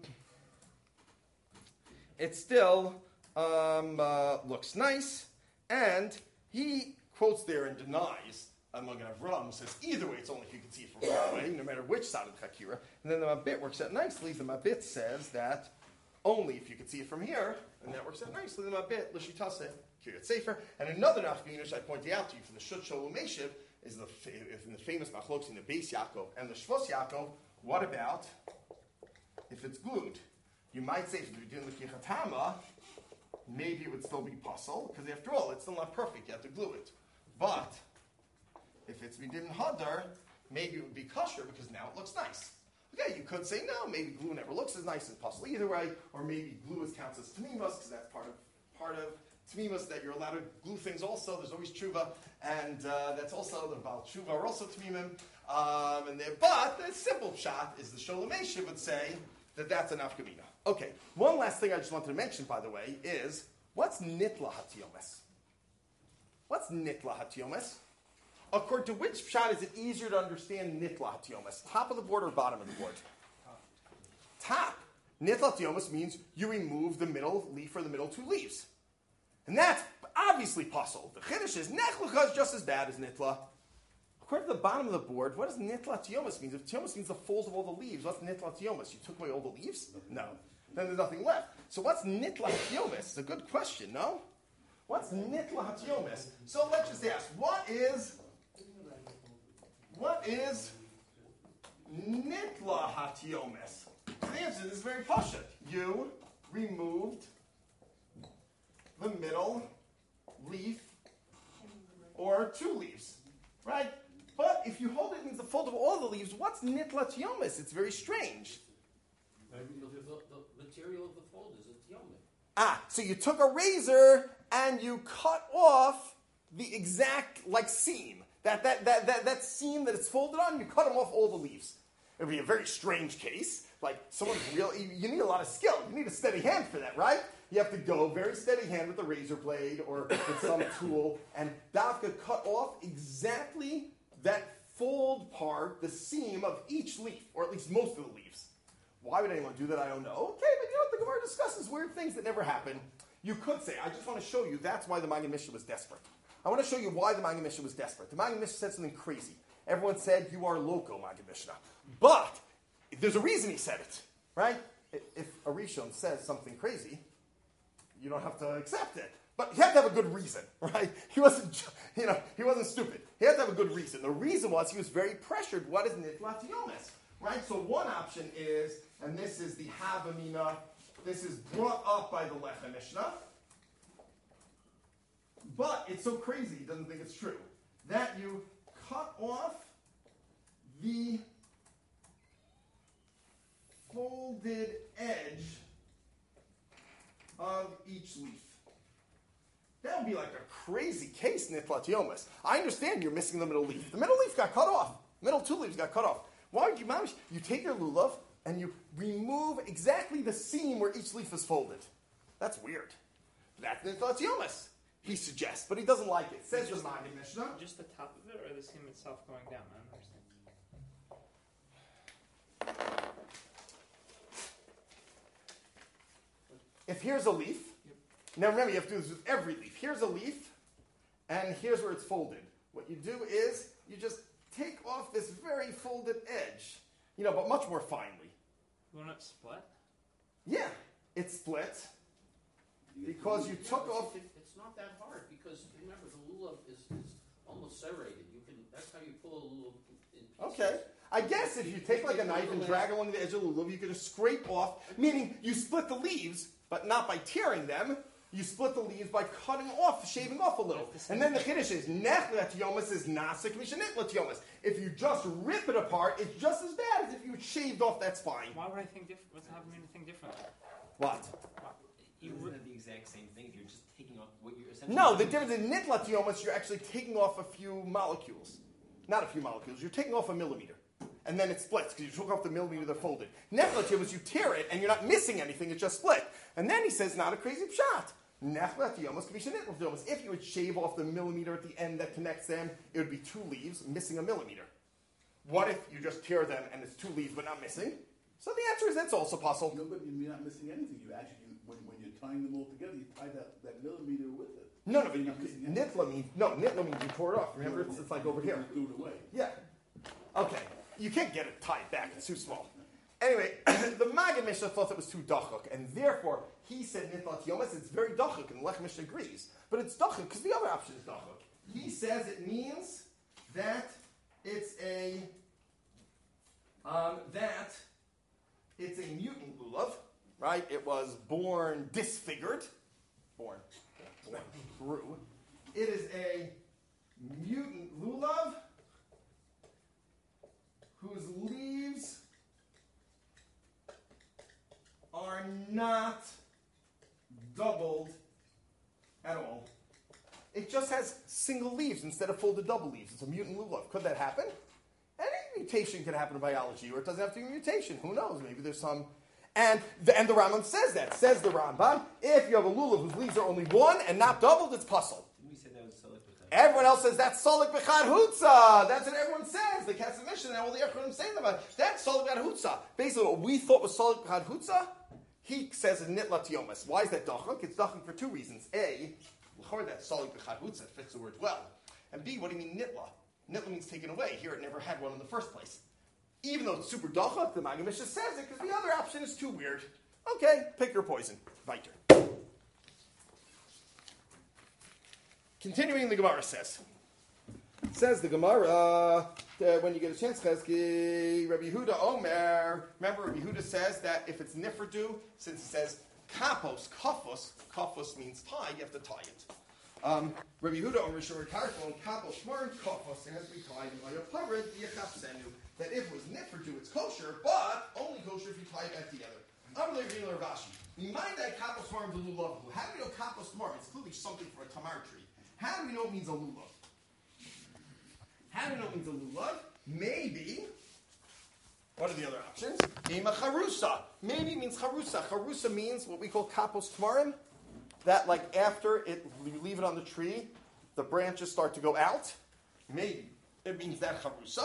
it's still, Um, uh, looks nice, and he quotes there and denies a Magen Avram, says either way, it's only if you can see it from far away, no matter which side of the Chakira. And then the Mabit works out nicely. The Mabit says that only if you can see it from here, and that works out nicely. The Mabit, L'shitase, Kiryat Sefer. And another nafkamina which I pointed out to you for the Shut Shalom Meshiv is the, in the famous Machlokes in the Beis Yaakov and the Shvos Yaakov. What about if it's glued? You might say if you're doing the Kichatama, maybe it would still be pasul, because after all, it's still not perfect. You have to glue it. But if it's midin hadar, maybe it would be kosher because now it looks nice. Okay, you could say no, maybe glue never looks as nice as pasul either way, or maybe glue is counts as tamimus because that's part of part of tamimus that you're allowed to glue things. Also, there's always tshuva, and uh, that's also the Baal tshuva are also tamimim. Um, and there, but the simple shot is the Sholem Eshiv would say that that's a nafkamina. Okay, one last thing I just wanted to mention, by the way, is what's nitla hatiomes? What's nitla hatiomes? According to which shot is it easier to understand nitla hatiomes? Top of the board or bottom of the board? Top. Nitla hatiomes means you remove the middle leaf or the middle two leaves. And that's obviously pasul. The chiddush is nechlucha is just as bad as nitla. According to the bottom of the board, what does nitla tiomas mean? If tiomas means the folds of all the leaves, what's nitla tiomas? You took away all the leaves? No. Then there's nothing left. So what's nitla tiomas? It's a good question, no? What's nitla tiomas? So let's just ask, what is what is nitla hatiomas? The answer is very pashut. You removed the middle leaf or two leaves, right? But if you hold it in the fold of all the leaves, what's nitla tiomas? It's very strange.
Maybe the, the, the material of the fold is a tiomet.
Ah, so you took a razor and you cut off the exact, like, seam. That, that, that, that, that seam that it's folded on, you cut them off all the leaves. It would be a very strange case. Like, someone really, you need a lot of skill. You need a steady hand for that, right? You have to go very steady hand with a razor blade or with some tool and Dafka cut off exactly that fold part, the seam of each leaf, or at least most of the leaves. Why would anyone do that? I don't know. Okay, but you know what? The Gemara discusses weird things that never happen. You could say, I just want to show you that's why the Magen Mishnah was desperate. I want to show you why the Magen Mishnah was desperate. The Magen Mishnah said something crazy. Everyone said, you are loco, Magen Mishnah. But there's a reason he said it, right? If a Rishon says something crazy, you don't have to accept it. But he had to have a good reason, right? He wasn't, you know, he wasn't stupid. He had to have a good reason. The reason was he was very pressured. What is nitla tiomes, right? So one option is, and this is the Havamina, this is brought up by the Lechem Mishnah, but it's so crazy he doesn't think it's true, that you cut off the folded edge of each leaf. That would be like a crazy case, Nitlat Yomas. I understand you're missing the middle leaf. The middle leaf got cut off. Middle two leaves got cut off. Why would you, mamish? You take your lulav and you remove exactly the seam where each leaf is folded. That's weird. That's Nitlat Yomas, he suggests, but he doesn't like it. Says the Maggid Mishnah.
Just the top of it or the seam itself going down? I don't understand.
If here's a leaf,
Yep.
now remember you have to do this with every leaf. Here's a leaf, and here's where it's folded. What you do is you just take off this very folded edge, you know, but much more finely.
Won't it split?
Yeah, it split because you
Yeah,
took
but
off.
it- It's not that hard because remember the lulav is, is almost serrated. You can that's how you pull a lulav in pieces.
Okay. I guess if you take like a knife and drag along the edge of the lulav, you could just scrape off, meaning you split the leaves, but not by tearing them. You split the leaves by cutting off, shaving off a little. And then the Kiddush is, Nechlet Yomas is Nasik Mishanitlet Yomas. If you just rip it apart, it's just as bad as if you shaved off that spine.
Why would I think different? What's happening anything different?
What?
You
You
isn't
re-
it the exact same thing if you're just taking off what you're essentially
No, the
doing?
difference in Nitlat Yomas, you're actually taking off a few molecules. Not a few molecules, you're taking off a millimeter. And then it splits because you took off the millimeter that folded. Nechlet Yomas, you tear it and you're not missing anything, it's just split. And then he says, not a crazy pshat. Nechlet Yomas could be Shenitlet Yomas. If you would shave off the millimeter at the end that connects them, it would be two leaves missing a millimeter. What if you just tear them and it's two leaves but not missing? So the answer is that's also possible.
No, but you're not missing anything. You actually, you, when, when you're tying them all together, you tie that, that millimeter with it.
No, no, but
You're
you,
not missing anything.
nitla means, no, nitla means you tore it off. Remember, it's, it's like over here.
You threw it away.
Yeah. Okay. You can't get it tied back. It's too small. Anyway, the Maggid Mishnah thought it was too dachuk, and therefore he said nitlat yomas. It's very dachuk, and Lech Mishnah agrees. But it's dachuk because the other option is dachuk. He says it means that it's a um, that it's a mutant lulav, right? It was born disfigured, born, born grew. It is a mutant lulav whose leaves are not doubled at all. It just has single leaves instead of folded double leaves. It's a mutant lulav. Could that happen? Any mutation can happen in biology, or it doesn't have to be a mutation. Who knows? Maybe there's some. And the, and the Rambam says that. Says the Rambam, if you have a lulav whose leaves are only one and not doubled, it's puzzle.
Didn't we say that was Solik B'chad?
Everyone else says that's Solik B'chad Hutza. That's what everyone says. The Kesef Mishnah and all the Echronim saying about it. That's Solik B'chad Hutza. Basically, what we thought was Solik B'chad Hutza, he says in Nitlat Yomas. Why is that dachuk? It's dachuk for two reasons. A, that Solik B'chad Hutza fits the word well. And B, what do you mean Nitla? Nitla means taken away. Here it never had one in the first place. Even though it's super dachuk, the Maggid Mishnah says it because the other option is too weird. Okay, pick your poison. Weiter. Continuing, the Gemara says. Says the Gemara, uh, when you get a chance, Chezki, Rabbi Yehuda Omer. Remember, Rabbi Yehuda says that if it's nifradu, since it says kapos, kafos, kafos means tie, you have to tie it. Um, Rabbi Yehuda Omer, Shor Karfon, kapos, shmar, kafos, it has to be tied. And Ayaparid, yechapsenu, that if it was nifradu, it's kosher, but only kosher if you tie it back together. I'm going to read Rashi. Remind that kapos, shmar, and lulav. How do we know kapos, shmar? It's clearly something for a tamar tree. How do we know it means a lulav? How do we know it means a lulav? Maybe. What are the other options? Ema charusa. Maybe it means charusa. Charusa means what we call kapos tmarim. That like after it, you leave it on the tree, the branches start to go out. Maybe it means that charusa.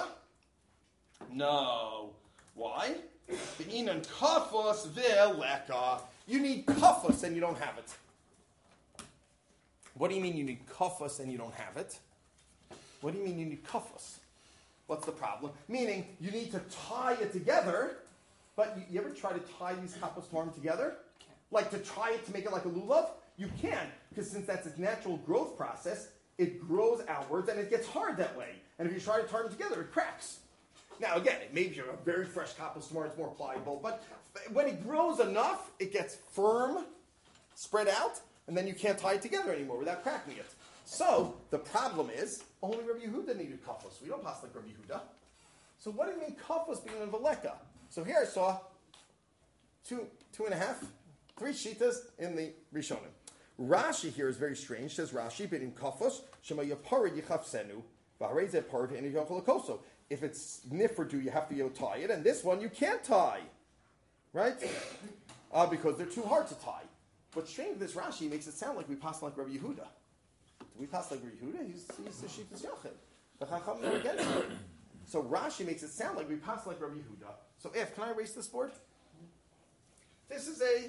No. Why? The inan kafos ve'leka. You need kafos and you don't have it. What do you mean you need kafos and you don't have it? What do you mean you need kafos? What's the problem? Meaning, you need to tie it together, but you, you ever try to tie these kapos tmarim together? Like to tie it to make it like a lulav? You can, because since that's its natural growth process, it grows outwards and it gets hard that way. And if you try to tie them together, it cracks. Now again, it maybe you're a very fresh kapos tmarim, it's more pliable, but when it grows enough, it gets firm, spread out, and then you can't tie it together anymore without cracking it. So the problem is only Rabbi Yehuda needed kafos. We don't pass like Rabbi Yehuda. So what do you mean kafos being in veleka? So here I saw two, two and a half, three shitas in the Rishonim. Rashi here is very strange. Says Rashi, but in kafos shema yaparid yichafsenu v'harei parid and yichalakoso. If it's nifrdu, you have to tie it, and this one you can't tie, right? Uh, because they're too hard to tie. But strange, this Rashi makes it sound like we pass like Rabbi Yehuda. Do we pass like Rabbi Yehuda? He's he's the shitas yachid. The Chacham are against him. So Rashi makes it sound like we pass like Rabbi Yehuda. So if can I erase this board? This is a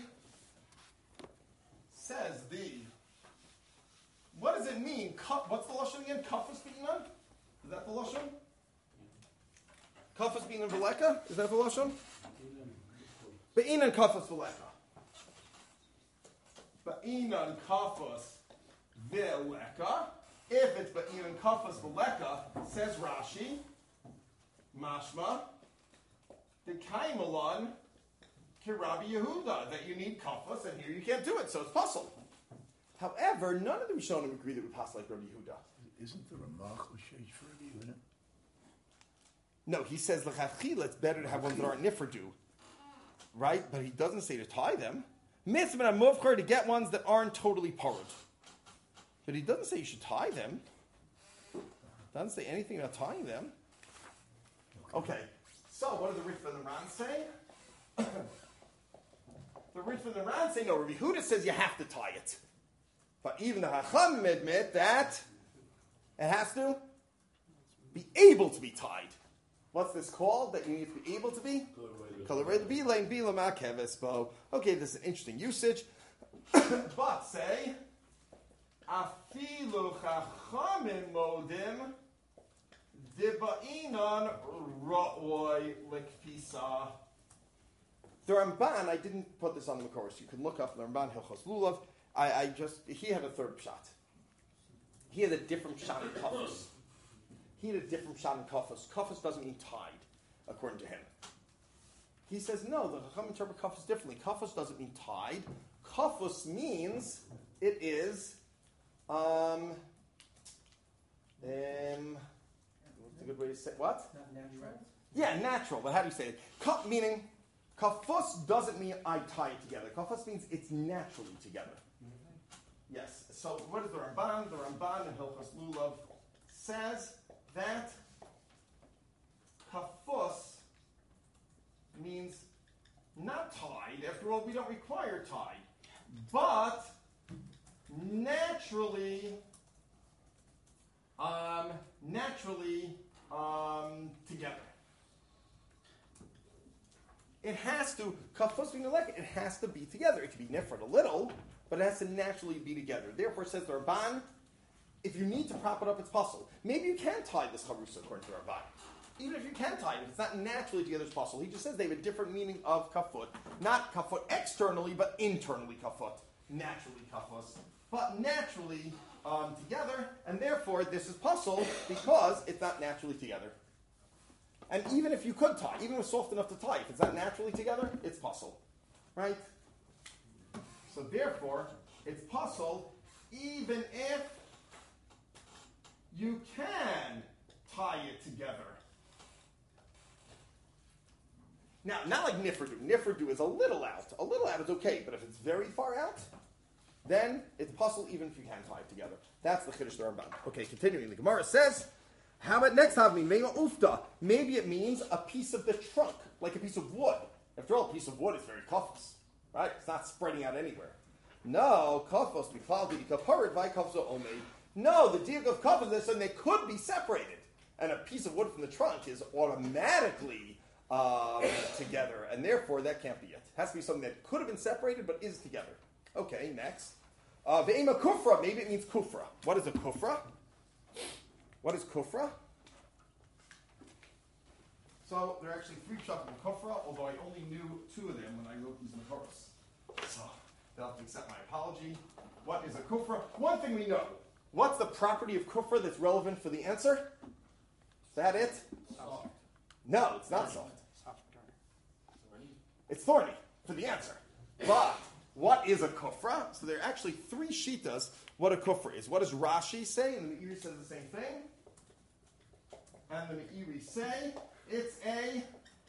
says the. What does it mean? What's the lashon again? Kafus b'inan? Is that the lashon? Kafus b'inan v'leka? Is that the lashon? Be'inan kafus v'leka. Be'inan kafus v'leka. If it's be'inan kafus v'leka, says Rashi, mashma, the kaimalon kirabi Yehuda, that you need kafus, and here you can't do it, so it's puzzle. However, none of the Rishonim agree that we pass like Rabbi Yehuda.
Isn't there a machal sheish for Rabbi Yehuda?
No, he says l'chachila it's better to have ones that aren't nifrdu, right? But he doesn't say to tie them. Mitzvah and muvcher to get ones that aren't totally parod. But he doesn't say you should tie them. Doesn't say anything about tying them. Okay, so what do the Rif and the Ran say? The Rif and the Ran say no. Rabbi Yehuda says you have to tie it. But even the Chachamim admit that it has to be able to be tied. What's this called? That you need to be able to be? Okay, this is an interesting usage. But say, afilu chachamim modim diba'inan ra'oi lekpisa. The Ramban, I didn't put this on the course. You can look up the Ramban Hilchos Lulav. I, I just, he had a third shot. He had a different shot in kafus. He had a different shot in kafus. Kafus doesn't mean tied, according to him. He says, no, the Chacham interpret kafus differently. Kafus doesn't mean tied. Kafus means it is, um, um, what's a good way to say, what?
Not natural.
Yeah, natural, but how do you say it? Kaf, meaning, kafus doesn't mean I tie it together. Kafus means it's naturally together. Yes. So what is the Ramban? The Ramban in Hilchos Lulav says that kafus means not tied. After all, we don't require tied, but naturally, um, naturally um, together. It has to kafus being like it has to be together. It can be nifrod a little, but it has to naturally be together. Therefore, it says the Ramban, if you need to prop it up, it's possible. Maybe you can tie this charusa according to the Ramban. Even if you can tie it, if it's not naturally together, it's possible. He just says they have a different meaning of kafut. Not kafut externally, but internally kafut. Naturally kafus. But naturally um, together, and therefore this is possible because it's not naturally together. And even if you could tie, even if it's soft enough to tie, if it's not naturally together, it's possible. Right? So therefore, it's possible even if you can tie it together. Now, not like nifrdu. Nifrdu is a little out. A little out is okay, but if it's very far out, then it's possible even if you can tie it together. That's the Chiddush Ramban. Okay, continuing. The Gemara says, how about next Havmi? Mega ufta. Maybe it means a piece of the trunk, like a piece of wood. After all, a piece of wood is very kafos, right? It's not spreading out anywhere. No, kafos miklal kaparid by kafso omei. No, the diak of kafos is something that could be separated, and a piece of wood from the trunk is automatically um, together, and therefore that can't be it. It has to be something that could have been separated but is together. Okay, next. Uh, ve'ema kufra. Maybe it means kufra. What is a kufra? What is kufra? So there are actually three pshatim in kufra, although I only knew two of them when I wrote these in the chorus. So they'll have to accept my apology. What is a kufra? One thing we know. What's the property of kufra that's relevant for the answer? Is that it?
Soft.
No, it's not soft.
Soft.
It's thorny for the answer. But what is a kufra? So there are actually three shitas what a kufra is. What does Rashi say? And the Meiri says the same thing. And the Meiri say it's a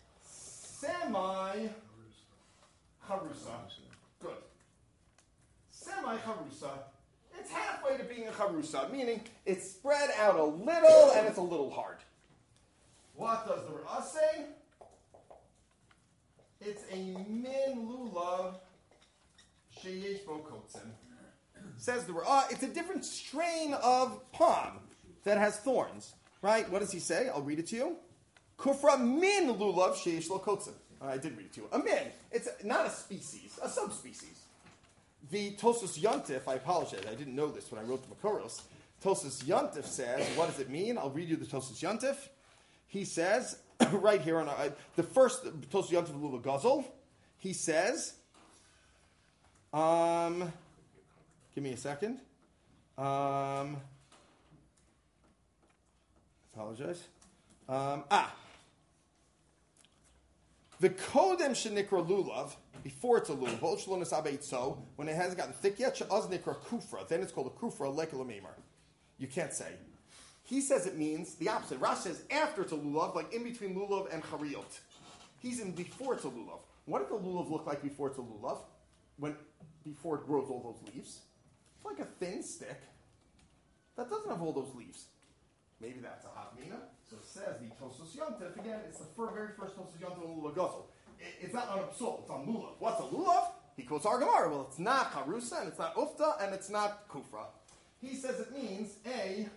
semi charusa. Good. Semi charusa. It's halfway to being a charusa, meaning it's spread out a little and it's a little hard. What does the Ra'ah say? It's a min lulav sheyesh bo kotzim. Says the Ra'ah, it's a different strain of palm that has thorns. Right? What does he say? I'll read it to you. Kufra min lulav sheyesh lo kotzim. I did read it to you. A min. It's not a species, a subspecies. The Tosos Yontif, I apologize, I didn't know this when I wrote the Makoros. Tosos Yontif says, what does it mean? I'll read you the Tosos Yontif. He says, right here on uh, the first Tosos Yontif of Lula Guzzle, he says, um, give me a second. Um, apologize. Um, ah. The kodem shenikra lulav, before it's a lulav, when it hasn't gotten thick yet, she'az nikra kufra, then it's called a kufra, like a lamemar. You can't say. He says it means the opposite. Rashi says after it's a lulav, like in between lulav and chariot. He's in before it's a lulav. What did the lulav look like before it's a lulav? When, before it grows all those leaves? It's like a thin stick that doesn't have all those leaves. Maybe that's a havmina. So it says the Tosos Yontif, again, it's the fir- very first Tosos Yontif of Lulav Guzzle. It, it's not on a psul, it's on Lulav. What's a Lulav? He quotes our Gemara. Well, it's not Harusa, and it's not Ufta, and it's not Kufra. He says it means a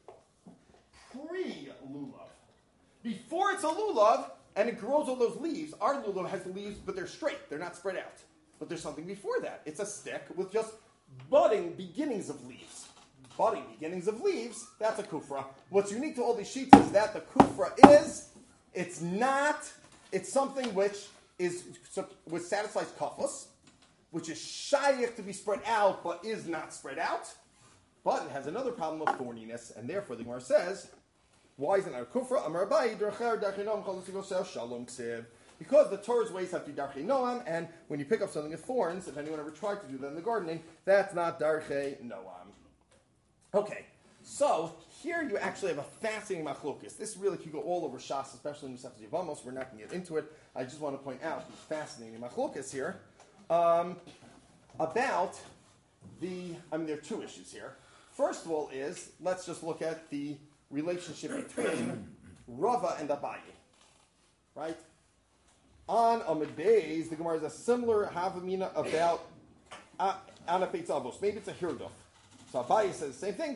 pre-Lulav. Before it's a Lulav, and it grows all those leaves, our Lulav has leaves, but they're straight. They're not spread out. But there's something before that. It's a stick with just budding beginnings of leaves. Budding beginnings of leaves, that's a kufra. What's unique to all these sheets is that the kufra is, it's not, it's something which is, which satisfies kafus, which is shaykh to be spread out, but is not spread out. But it has another problem of thorniness, and therefore the Gemara says, why isn't it a kufra? Amar Abaye, dercher darchei noam chol l'sivos shalom ksiv. Because the Torah's ways have to be darchei noam, and when you pick up something with thorns, if anyone ever tried to do that in the gardening, that's not darchei noam. Okay, so here you actually have a fascinating machlokus. This really could go all over Shas, especially in Masechtas Yevamos. We're not going to get into it. I just want to point out these fascinating machlokus here um, about the. I mean, there are two issues here. First of all, is let's just look at the relationship between Rava and Abaye, right? On Amud Beis, the Gemara is a similar havamina about uh, Anapetz Avos. Maybe it's a hirduf. So Abaye says the same thing.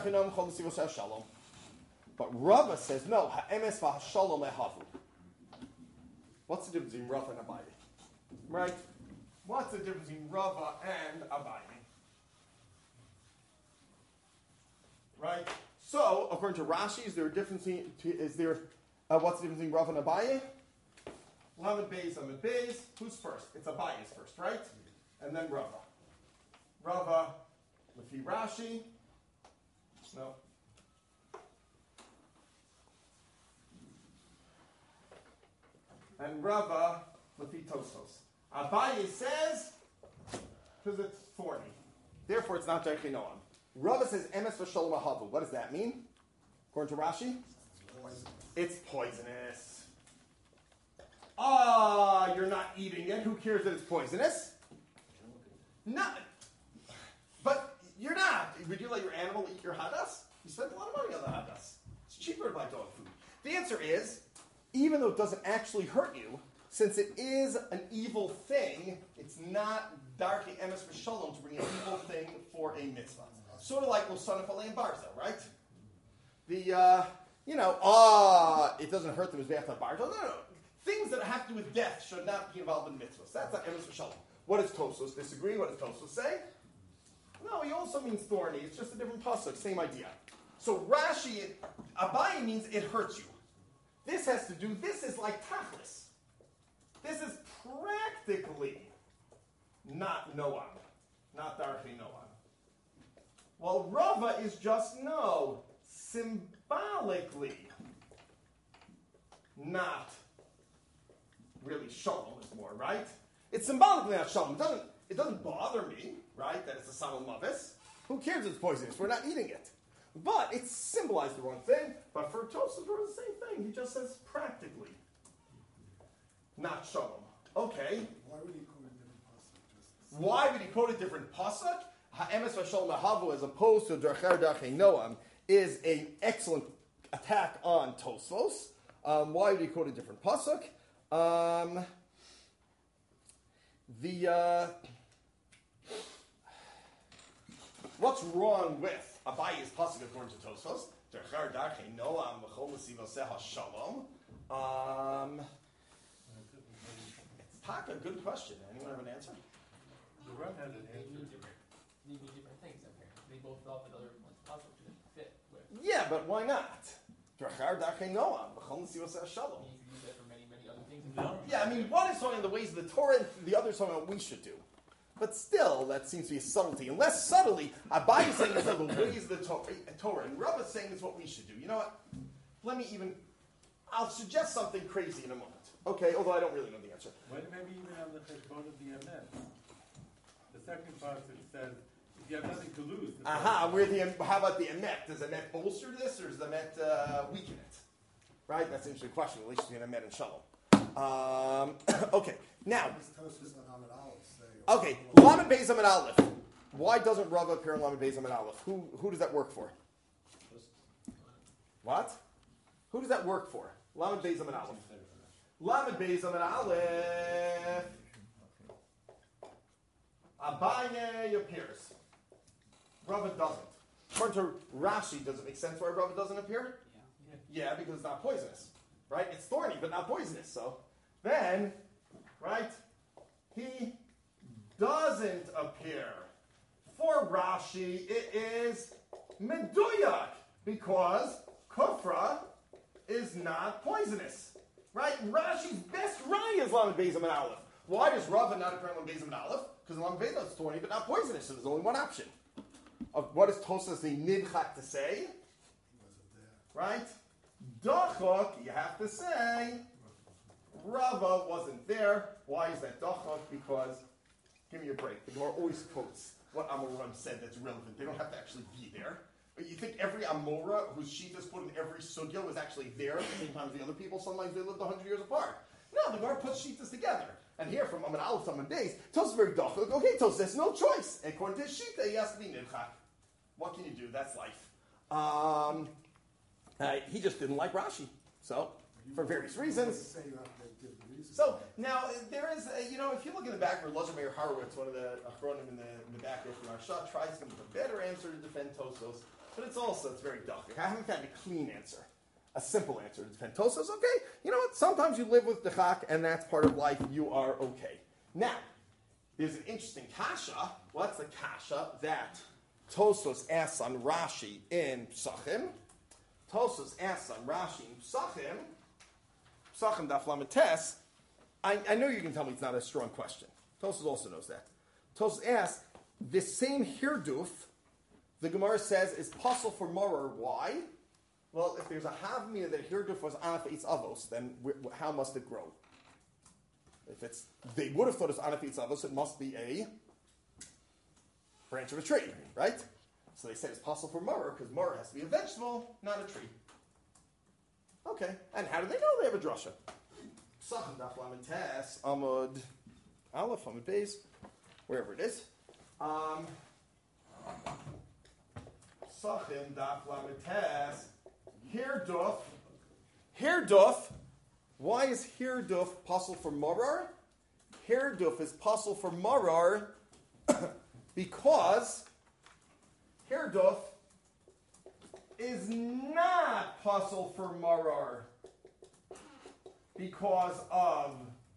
But Rava says no. Ha'emes v'hashalom ehavu. What's the difference between Rava and Abaye? Right? What's the difference between Rava and Abaye? Right? So according to Rashi, is there a difference? In, is there uh, what's the difference between Rava and Abaye? Lamed Beis, Lamed Beis. Who's first? It's Abaye's first, right? And then Rava. Rava. Lefi Rashi, no. And Rava, Lefi Tosfos. Abaye says, because it's thorny. Therefore, it's not Darchei Noam. Rava says, Emes v'shalom ahavu. What does that mean? According to Rashi? It's poisonous. Ah, you're not eating it. Who cares that it's poisonous? Not. But you're not. Would you let your animal eat your hadas? You spend a lot of money on the hadas. It's cheaper to buy dog food. The answer is, even though it doesn't actually hurt you, since it is an evil thing, it's not darkei emes v'shalom to bring an evil thing for a mitzvah. Sort of like Losana Falei and Barza, right? The, uh, you know, ah, it doesn't hurt them as bad as Barza. No, no, no. Things that have to do with death should not be involved in mitzvahs. That's not emes v'shalom. What does Tosos disagree? What does Tosos say? No, he also means thorny. It's just a different pasuk. Same idea. So Rashi, Abaye means it hurts you. This has to do, this is like tachlis. This is practically not Noam. Not Darchei Noam. Well, Rava is just, no, symbolically not really shalom is more, right? It's symbolically not shalom. It doesn't, it doesn't bother me, right, that it's a samel mavis. Who cares if it's poisonous? We're not eating it. But it symbolized the wrong thing. But for Tosfos, it's the same thing. He just says practically, not shalom. Okay.
Why would he quote a different pasuk?
Why would he quote a different pasuk? Ha'emes v'shalom ahavu, as opposed to Dracher Dachei Noam, is an excellent attack on Tosfos. Um, why would he quote a different pasuk? Um, the uh, what's wrong with Abaye's pasuk according to Tosfos? Dracher Dachei Noam v'chol l'sivoseh ha'shalom. Um, it's taka, good question. Anyone have an answer?
The Ram has an
They
answer.
do different, they do different things up here. They both thought that other ones possible didn't fit with.
Yeah, but why not? Drachar Dachei Noam, B'chol Nesivos Shalom.
You can use that for many, many other things.
No.
Yeah, I mean, one is talking the ways of the Torah, and the other is talking about what we should do. But still, that seems to be a subtlety. And less subtly, Abai is saying it's the ways of the Torah, and Rav is saying it's what we should do. You know what? Let me even, I'll suggest something crazy in a moment. Okay, although I don't really know the answer.
Well, maybe even on the cheshbon of the Emet. The second pasuk says, if you have nothing to lose. the
Aha,
pasuk-
where the, how about the Emet? Does Emet bolster this, or does the Emet uh, weaken it? Right? That's an interesting question, relation between Emet and Shalom. Um, okay, now,
Tosfos and Hamid Aleph say.
okay, Lamed Beis Amid Aleph. Why doesn't Rav appear in Lamed Beis Amid Aleph? Who, who does that work for? What? Who does that work for? Lamed Beis Amid Aleph. Lamed Beis Amid Aleph. Abaye appears. Rava doesn't. According to Rashi, does it make sense why Rava doesn't appear?
Yeah.
Yeah, because it's not poisonous. Right? It's thorny, but not poisonous. So then, right, he doesn't appear. For Rashi, it is meduyak, because kufra is not poisonous. Right? Rashi's best raya is Lamed Beis Amid Aleph. Why does Rava not appear in Lamed Beis Amid Aleph? Because Lamed Beis is thorny, but not poisonous, so there's only one option. Of what does Tosas the nidchak to say? Right? Dachok, you have to say, Rava wasn't there. Why is that Dachok? Because, give me a break, the Gemara always quotes what Amoram said that's relevant. They don't have to actually be there. But you think every Amora whose sheet is put in every sugya was actually there at the same time as the other people? Sometimes they lived a hundred years apart. No, the Gemara puts sheetas together. And here from Amid Aleph to Amid Beis, Tosas very Dachok. Okay, Tosas, there's no choice. According to his shita, he has to be Nidchak. What can you do? That's life. Um... Uh, he just didn't like Rashi. So, for various reasons. So, now, there is, a, you know, if you look in the back for Lozer Meir Horowitz, one of the Achronim in the, in the back there from Arsha, tries to give a better answer to defend Tosfos, but it's also, it's very dark. I haven't found a clean answer, a simple answer to defend Tosfos. Okay, you know what, sometimes you live with Dechak, and that's part of life, you are okay. Now, there's an interesting kasha. What's the kasha that Tosfos asks on Rashi in Psachim? Tosfos asks on Rashi in Psachim, Psachim Daf Lamed Tes. I, I know you can tell me it's not a strong question. Tosfos also knows that. Tosfos asks, the same hirduf, the Gemara says, is possible for Morer. Why? Well, if there's a havmina that hirduf was anaf eitz avos, then wh- how must it grow? If it's, they would have thought it's anaf eitz avos, it must be a branch of a tree, right? So they said it's possible for Morer, because Morer has to be a vegetable, not a tree. Okay, and how do they know they have a drasha? Psachim Daf Lamed Tes, Amud Aleph, Amud Beis, wherever it is. Um, Psachim Daf Lamed Tes, Hirduf. Hirduf. Why is Hirduf possible for Morer? Hirduf is possible for Morer because Hirduf is not possible for Morer because of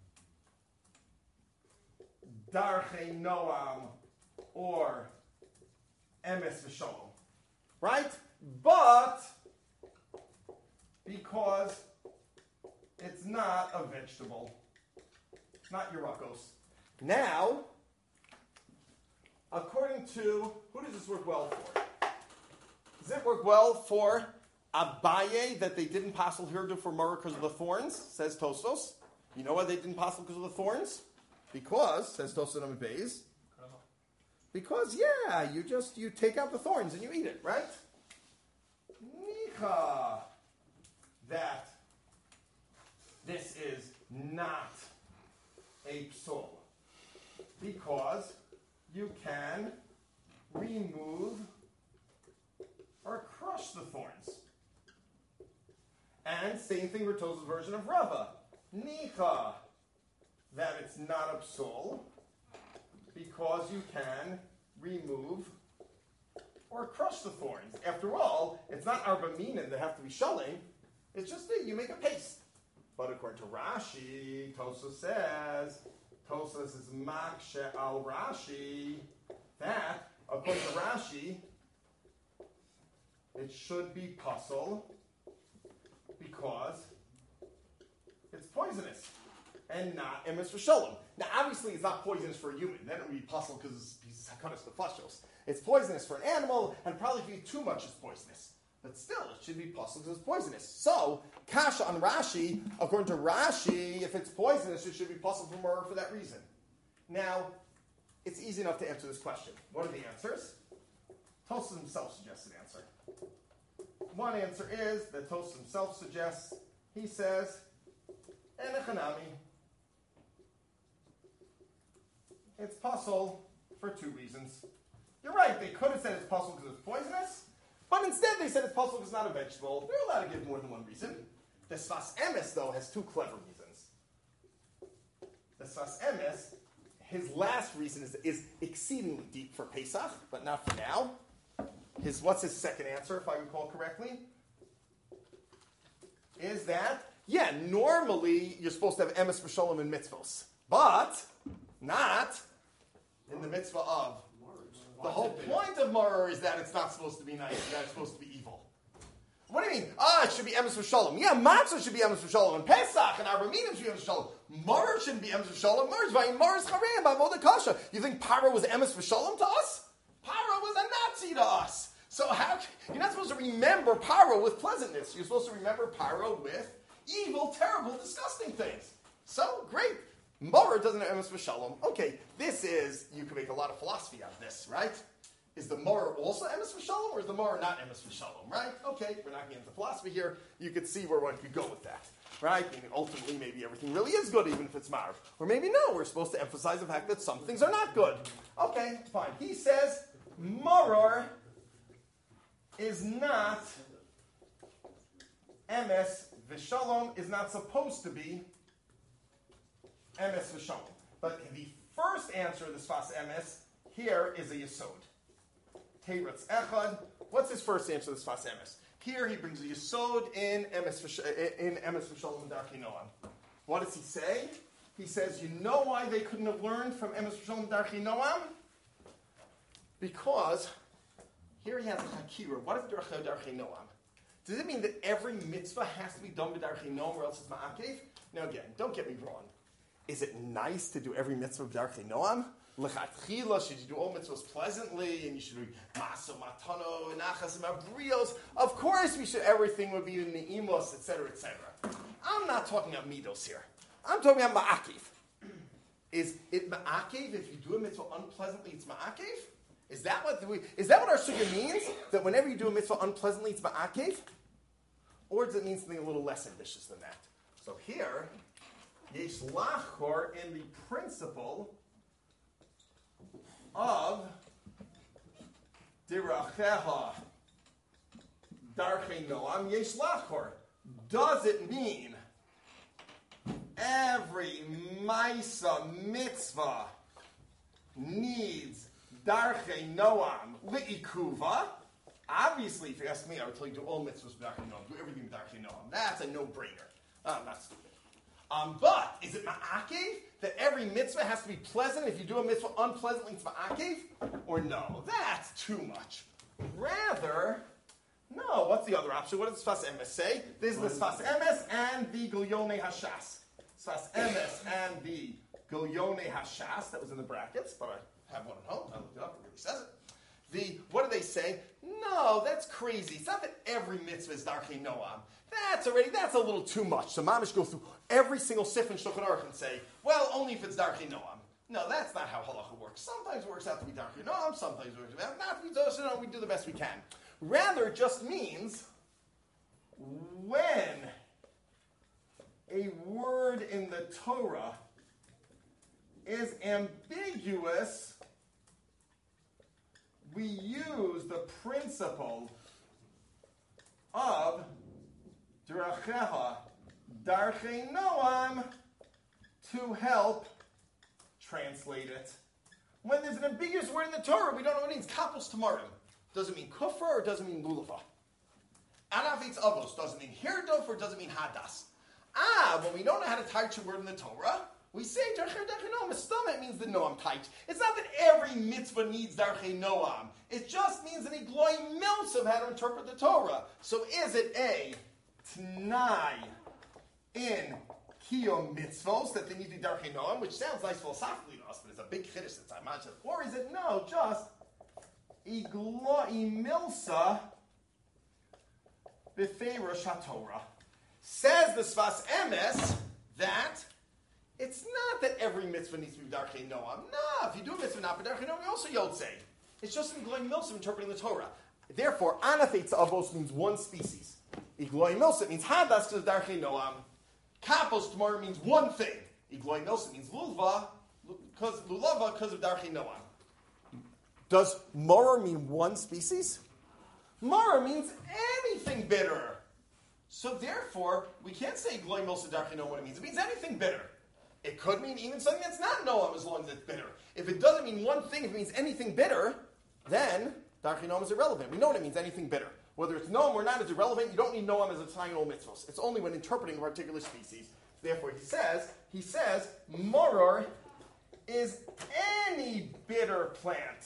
Darchei Noam or Emes V'Shalom. Right? But because it's not a vegetable. Not Yerakos. Now, according to, who does this work well for? Does it work well for Abaye that they didn't passel Hirdu for Morer because of the thorns, says Tosfos. You know why they didn't passel because of the thorns? Because, says Tosfos Amid Beis, Because, yeah, you just, you take out the thorns and you eat it, right? Nicha, that this is not a psul. Because you can remove or crush the thorns. And same thing for Tosafos' version of Rava. Nicha, that it's not a psul, because you can remove or crush the thorns. After all, it's not arba minan that have to be shulling. It's just that you make a paste. But according to Rashi, Tosafos says, Tosafos is makshe al Rashi, that, according to Rashi, it should be puzzle because it's poisonous and not emes v'sholem. Now, obviously, it's not poisonous for a human. Then it would be puzzle because it's sakonis nefashos. It's poisonous for an animal, and probably if you eat too much, it's poisonous. But still, it should be puzzle because it's poisonous. So, kasha on Rashi, according to Rashi, if it's poisonous, it should be puzzle for murder for that reason. Now, it's easy enough to answer this question. What are the answers? Tosafos himself suggests an answer. One answer is that Tosafos himself suggests. He says, "Enechanami." It's puzzle for two reasons. You're right, they could have said it's puzzle because it's poisonous, but instead they said it's puzzle because it's not a vegetable. They're allowed to give more than one reason. The Sfas Emes, though, has two clever reasons. The Sfas Emes, his last reason is, is exceedingly deep for Pesach, but not for now. His, what's his second answer, if I recall correctly? Is that, yeah, normally you're supposed to have emes v'sholem in mitzvos, but not in the mitzvah of. The whole point of maror is that it's not supposed to be nice, that it's supposed to be evil. What do you mean? Ah, it should be emes v'sholem. Yeah, matzah should be emes v'sholem, and Pesach and Arba Minan should be emes v'sholem. Maror shouldn't be emes v'sholem. Maror is vayim maror is charei b'avoda kasha. You think Paro was emes v'sholem to us? Paro was a Nazi to us. So how you're not supposed to remember Paro with pleasantness. You're supposed to remember Paro with evil, terrible, disgusting things. So great. Maror doesn't have emes v'shalom. Okay, this is, you can make a lot of philosophy out of this, right? Is the Maror also emes v'shalom, or is the Maror not emes v'shalom, right? Okay, we're not getting into philosophy here. You could see where one could go with that, right? I mean, ultimately, maybe everything really is good, even if it's Maror. Or maybe no, we're supposed to emphasize the fact that some things are not good. Okay, fine. He says, Maror is not emes v'shalom, is not supposed to be emes v'shalom. But the first answer of the Sfas Emes here is a yesod. Teretz echad. What's his first answer to the Sfas Emes? Here he brings a yesod in emes in emes v'shalom darkei noam. What does he say? He says, you know why they couldn't have learned from emes v'shalom darkei noam? Because here he has a hakira. What is darkei noam? Does it mean that every mitzvah has to be done with darkei noam or else it's ma'akev? Now again, don't get me wrong. Is it nice to do every mitzvah with darkei noam? Lechatchila, should you do all mitzvahs pleasantly, and you should do maso matano and achas and mabrios? Of course, we should. Everything would be in the imos, et cetera, et cetera. I'm not talking about midos here. I'm talking about ma'akev. Is it ma'akev if you do a mitzvah unpleasantly? It's ma'akev. Is that what we, is that what our sugya means? That whenever you do a mitzvah unpleasantly, it's ma'akev? Or does it mean something a little less ambitious than that? So here, yesh lachor in the principle of diracheha darchei noam yesh lachor. Does it mean every maisa mitzvah needs darchei noam li'ikuva? Obviously, if you ask me, I would tell you do all mitzvahs with darchei noam, do everything with darchei noam. That's a no-brainer. I'm not stupid. Um, but is it ma'akev that every mitzvah has to be pleasant? If you do a mitzvah unpleasantly, it's ma'akev? Or no? That's too much. Rather, no. What's the other option? What does Sfas Emes say? This is the Sfas Emes and the Gilyonei Hashas. Sfas Emes and the Gilyonei Hashas. That was in the brackets, but I have one at home. I looked it up. It really says it. The, what do they say? No, that's crazy. It's not that every mitzvah is darchei noam. That's already, that's a little too much. So mamish go through every single sif in Shulchan Aruch and say, well, only if it's darchei noam. No, that's not how halacha works. works. Sometimes it works out to be Darchei Noam, sometimes it works out not to be Darchei Noam. We do the best we can. Rather, it just means when a word in the Torah is ambiguous, we use the principle of Dracheha, Darchei Noam, to help translate it. When there's an ambiguous word in the Torah, we don't know what it means. Kapos Tamarim. Does it mean kufra or does it mean lulafa? Anafitz avos. Does it mean hirdof or does it mean hadas? Ah, when we don't know how to type a word in the Torah, we say Darchei Noam. It means the Noam typed. It's not that every mitzvah needs Darchei Noam. It just means an igloi milts of how to interpret the Torah. So is it a T'nai in Kiyom mitzvos that they need to do Darchei Noam, which sounds nice philosophically to us, but it's a big chiddush that's imagine. Or is it no, just igloi milsa b'feirosh haTorah? Says the Sfas Emes that it's not that every mitzvah needs to be Darchei Noam. No, if you do a mitzvah not Darchei Noam, you also Yotzei. It's just an igloi milsa interpreting the Torah. Therefore, Anafetz Avos means one species. Igloi milsa means hadas because of Darchei Noam. Kapos tomorrow means one thing. Igloi milsa means lulva, because lulava because of Darchei Noam. Does Moror mean one species? Moror means anything bitter. So therefore, we can't say Igloi milsa Darchei Noam what it means. It means anything bitter. It could mean even something that's not Noam as long as it's bitter. If it doesn't mean one thing, if it means anything bitter, then Darchei Noam is irrelevant. We know what it means, anything bitter. Whether it's Noam or not is irrelevant. You don't need Noam as a sign all mitzvahs. It's only when interpreting a particular species. Therefore, he says, he says, Moror is any bitter plant.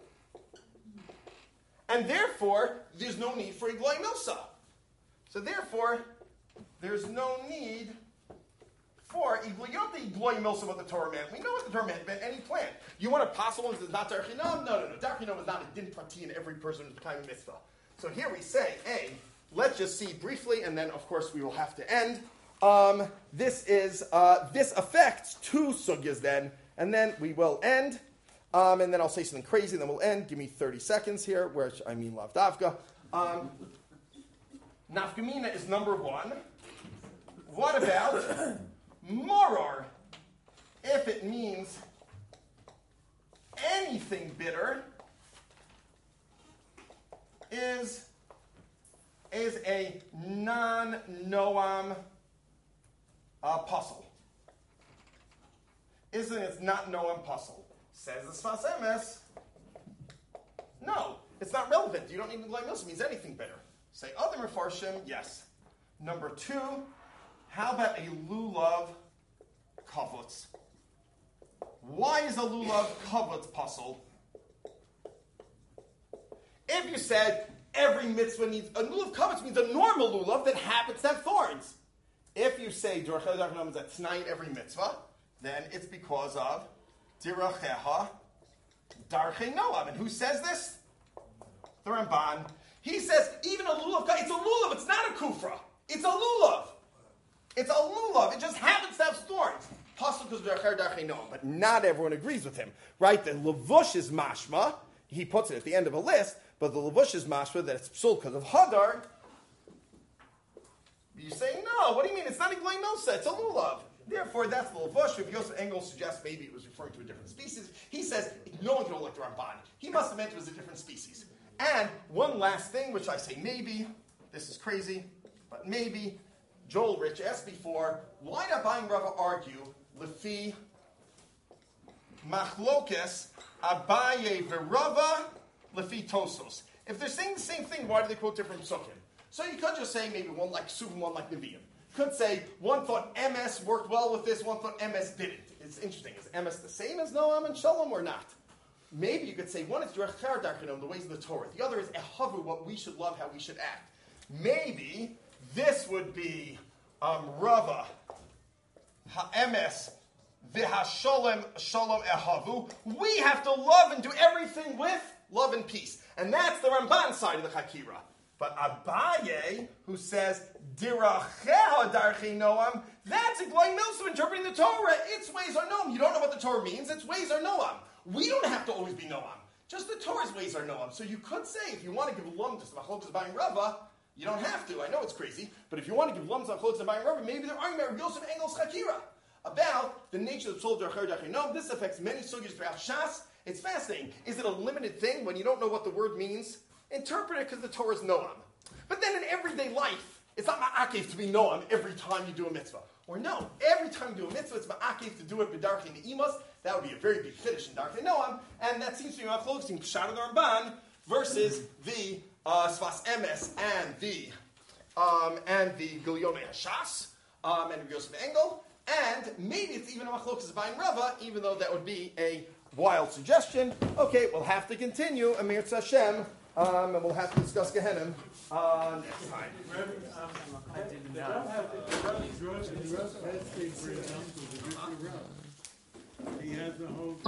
And therefore, there's no need for Igloi milsa. So therefore, there's no need for Igloi. You don't have to Igloi milsa what the Torah meant. We know what the Torah meant. It meant any plant. You want a possible one that's not Darchei Noam? No, no, no. Darchei Noam is not a din prati in every person who's becoming a mitzvah. So here we say, A, let's just see briefly, and then, of course, we will have to end. Um, this is, uh, this affects two sugyas then, and then we will end. Um, and then I'll say something crazy, and then we'll end. Give me thirty seconds here, which I mean lav davka. Um, Nafkamina is number one. What about moror? If it means anything bitter, is, is a non-Noam uh, puzzle. Isn't it not Noam puzzle? Says the Sfas Emes. No, it's not relevant. You don't need to like this. It means anything bitter. Say other Mefarshim, yes. Number two, how about a lulav kavutz? Why is a lulav kavutz puzzle? If you said every mitzvah needs a lulav kavutz means a normal lulav that happens to have thorns. If you say Darchei Noam is a t'nai in every mitzvah, then it's because of Diracheha Darchei Noam. And who says this? The Ramban. He says even a lulav, it's a lulav, it's not a kufra. It's a lulav. It's a lulav. It just happens to have thorns. Possible because of Darchei Noam. But not everyone agrees with him. Right? The levush is mashma. He puts it at the end of a list. But the levush is mashma that it's psul because of hadar. You say, no, what do you mean? It's not a glay milsa, it's a lulav. Therefore, that's the levush. If Yosef Engel suggests maybe it was referring to a different species, he says no one can hold like the Ramban. He must have meant it was a different species. And one last thing, which I say maybe, this is crazy, but maybe, Joel Rich asked before, why did Abai and Rava argue, Lefi Machlokes Abaye v'Rava Lefi Tosos? If they're saying the same thing, why do they quote different psukim? So you could just say maybe one like Suvim, one like Nevi'im. Could say one thought M S worked well with this, one thought M S didn't. It's interesting. Is M S the same as Noam and Shalom or not? Maybe you could say one is Derech Darchei, the ways of the Torah. The other is Ehavu, what we should love, how we should act. Maybe this would be um, Rava, Ha-M S, V'ha-Sholem, Shalom Ehavu. We have to love and do everything with love and peace. And that's the Ramban side of the Chakira. But Abaye, who says, Diracheha Darchei Noam, that's a Glay Milsa interpreting the Torah. Its ways are Noam. You don't know what the Torah means. Its ways are Noam. We don't have to always be Noam. Just the Torah's ways are Noam. So you could say, if you want to give Lum to Machlokas Abayim Rava, you don't have to. I know it's crazy, but if you want to give Lum to Machlokas Abayim Rava, maybe they're arguing about Yosef Engel's Chakira about the nature of the Psal Derech Derech No. This affects many sugyas throughout Shas. It's fascinating. Is it a limited thing when you don't know what the word means? Interpret it because the Torah is Noam. But then in everyday life, it's not ma'akev to be Noam every time you do a mitzvah. Or no, every time you do a mitzvah, it's ma'akev to do it b'darkei ne'imas. That would be a very big chiddush in darkei Noam, and that seems to be machlokas in Pshat and Ramban versus the uh, Sfas Emes and the um, and the Gilyonei Hashas um, and Yosef Engel, and maybe it's even a machlokas Abayim Rava, even though that would be a wild suggestion. Okay, we'll have to continue Amir Tzashem, um, and we'll have to discuss Gehenim uh, next time.
I did not.
He has the whole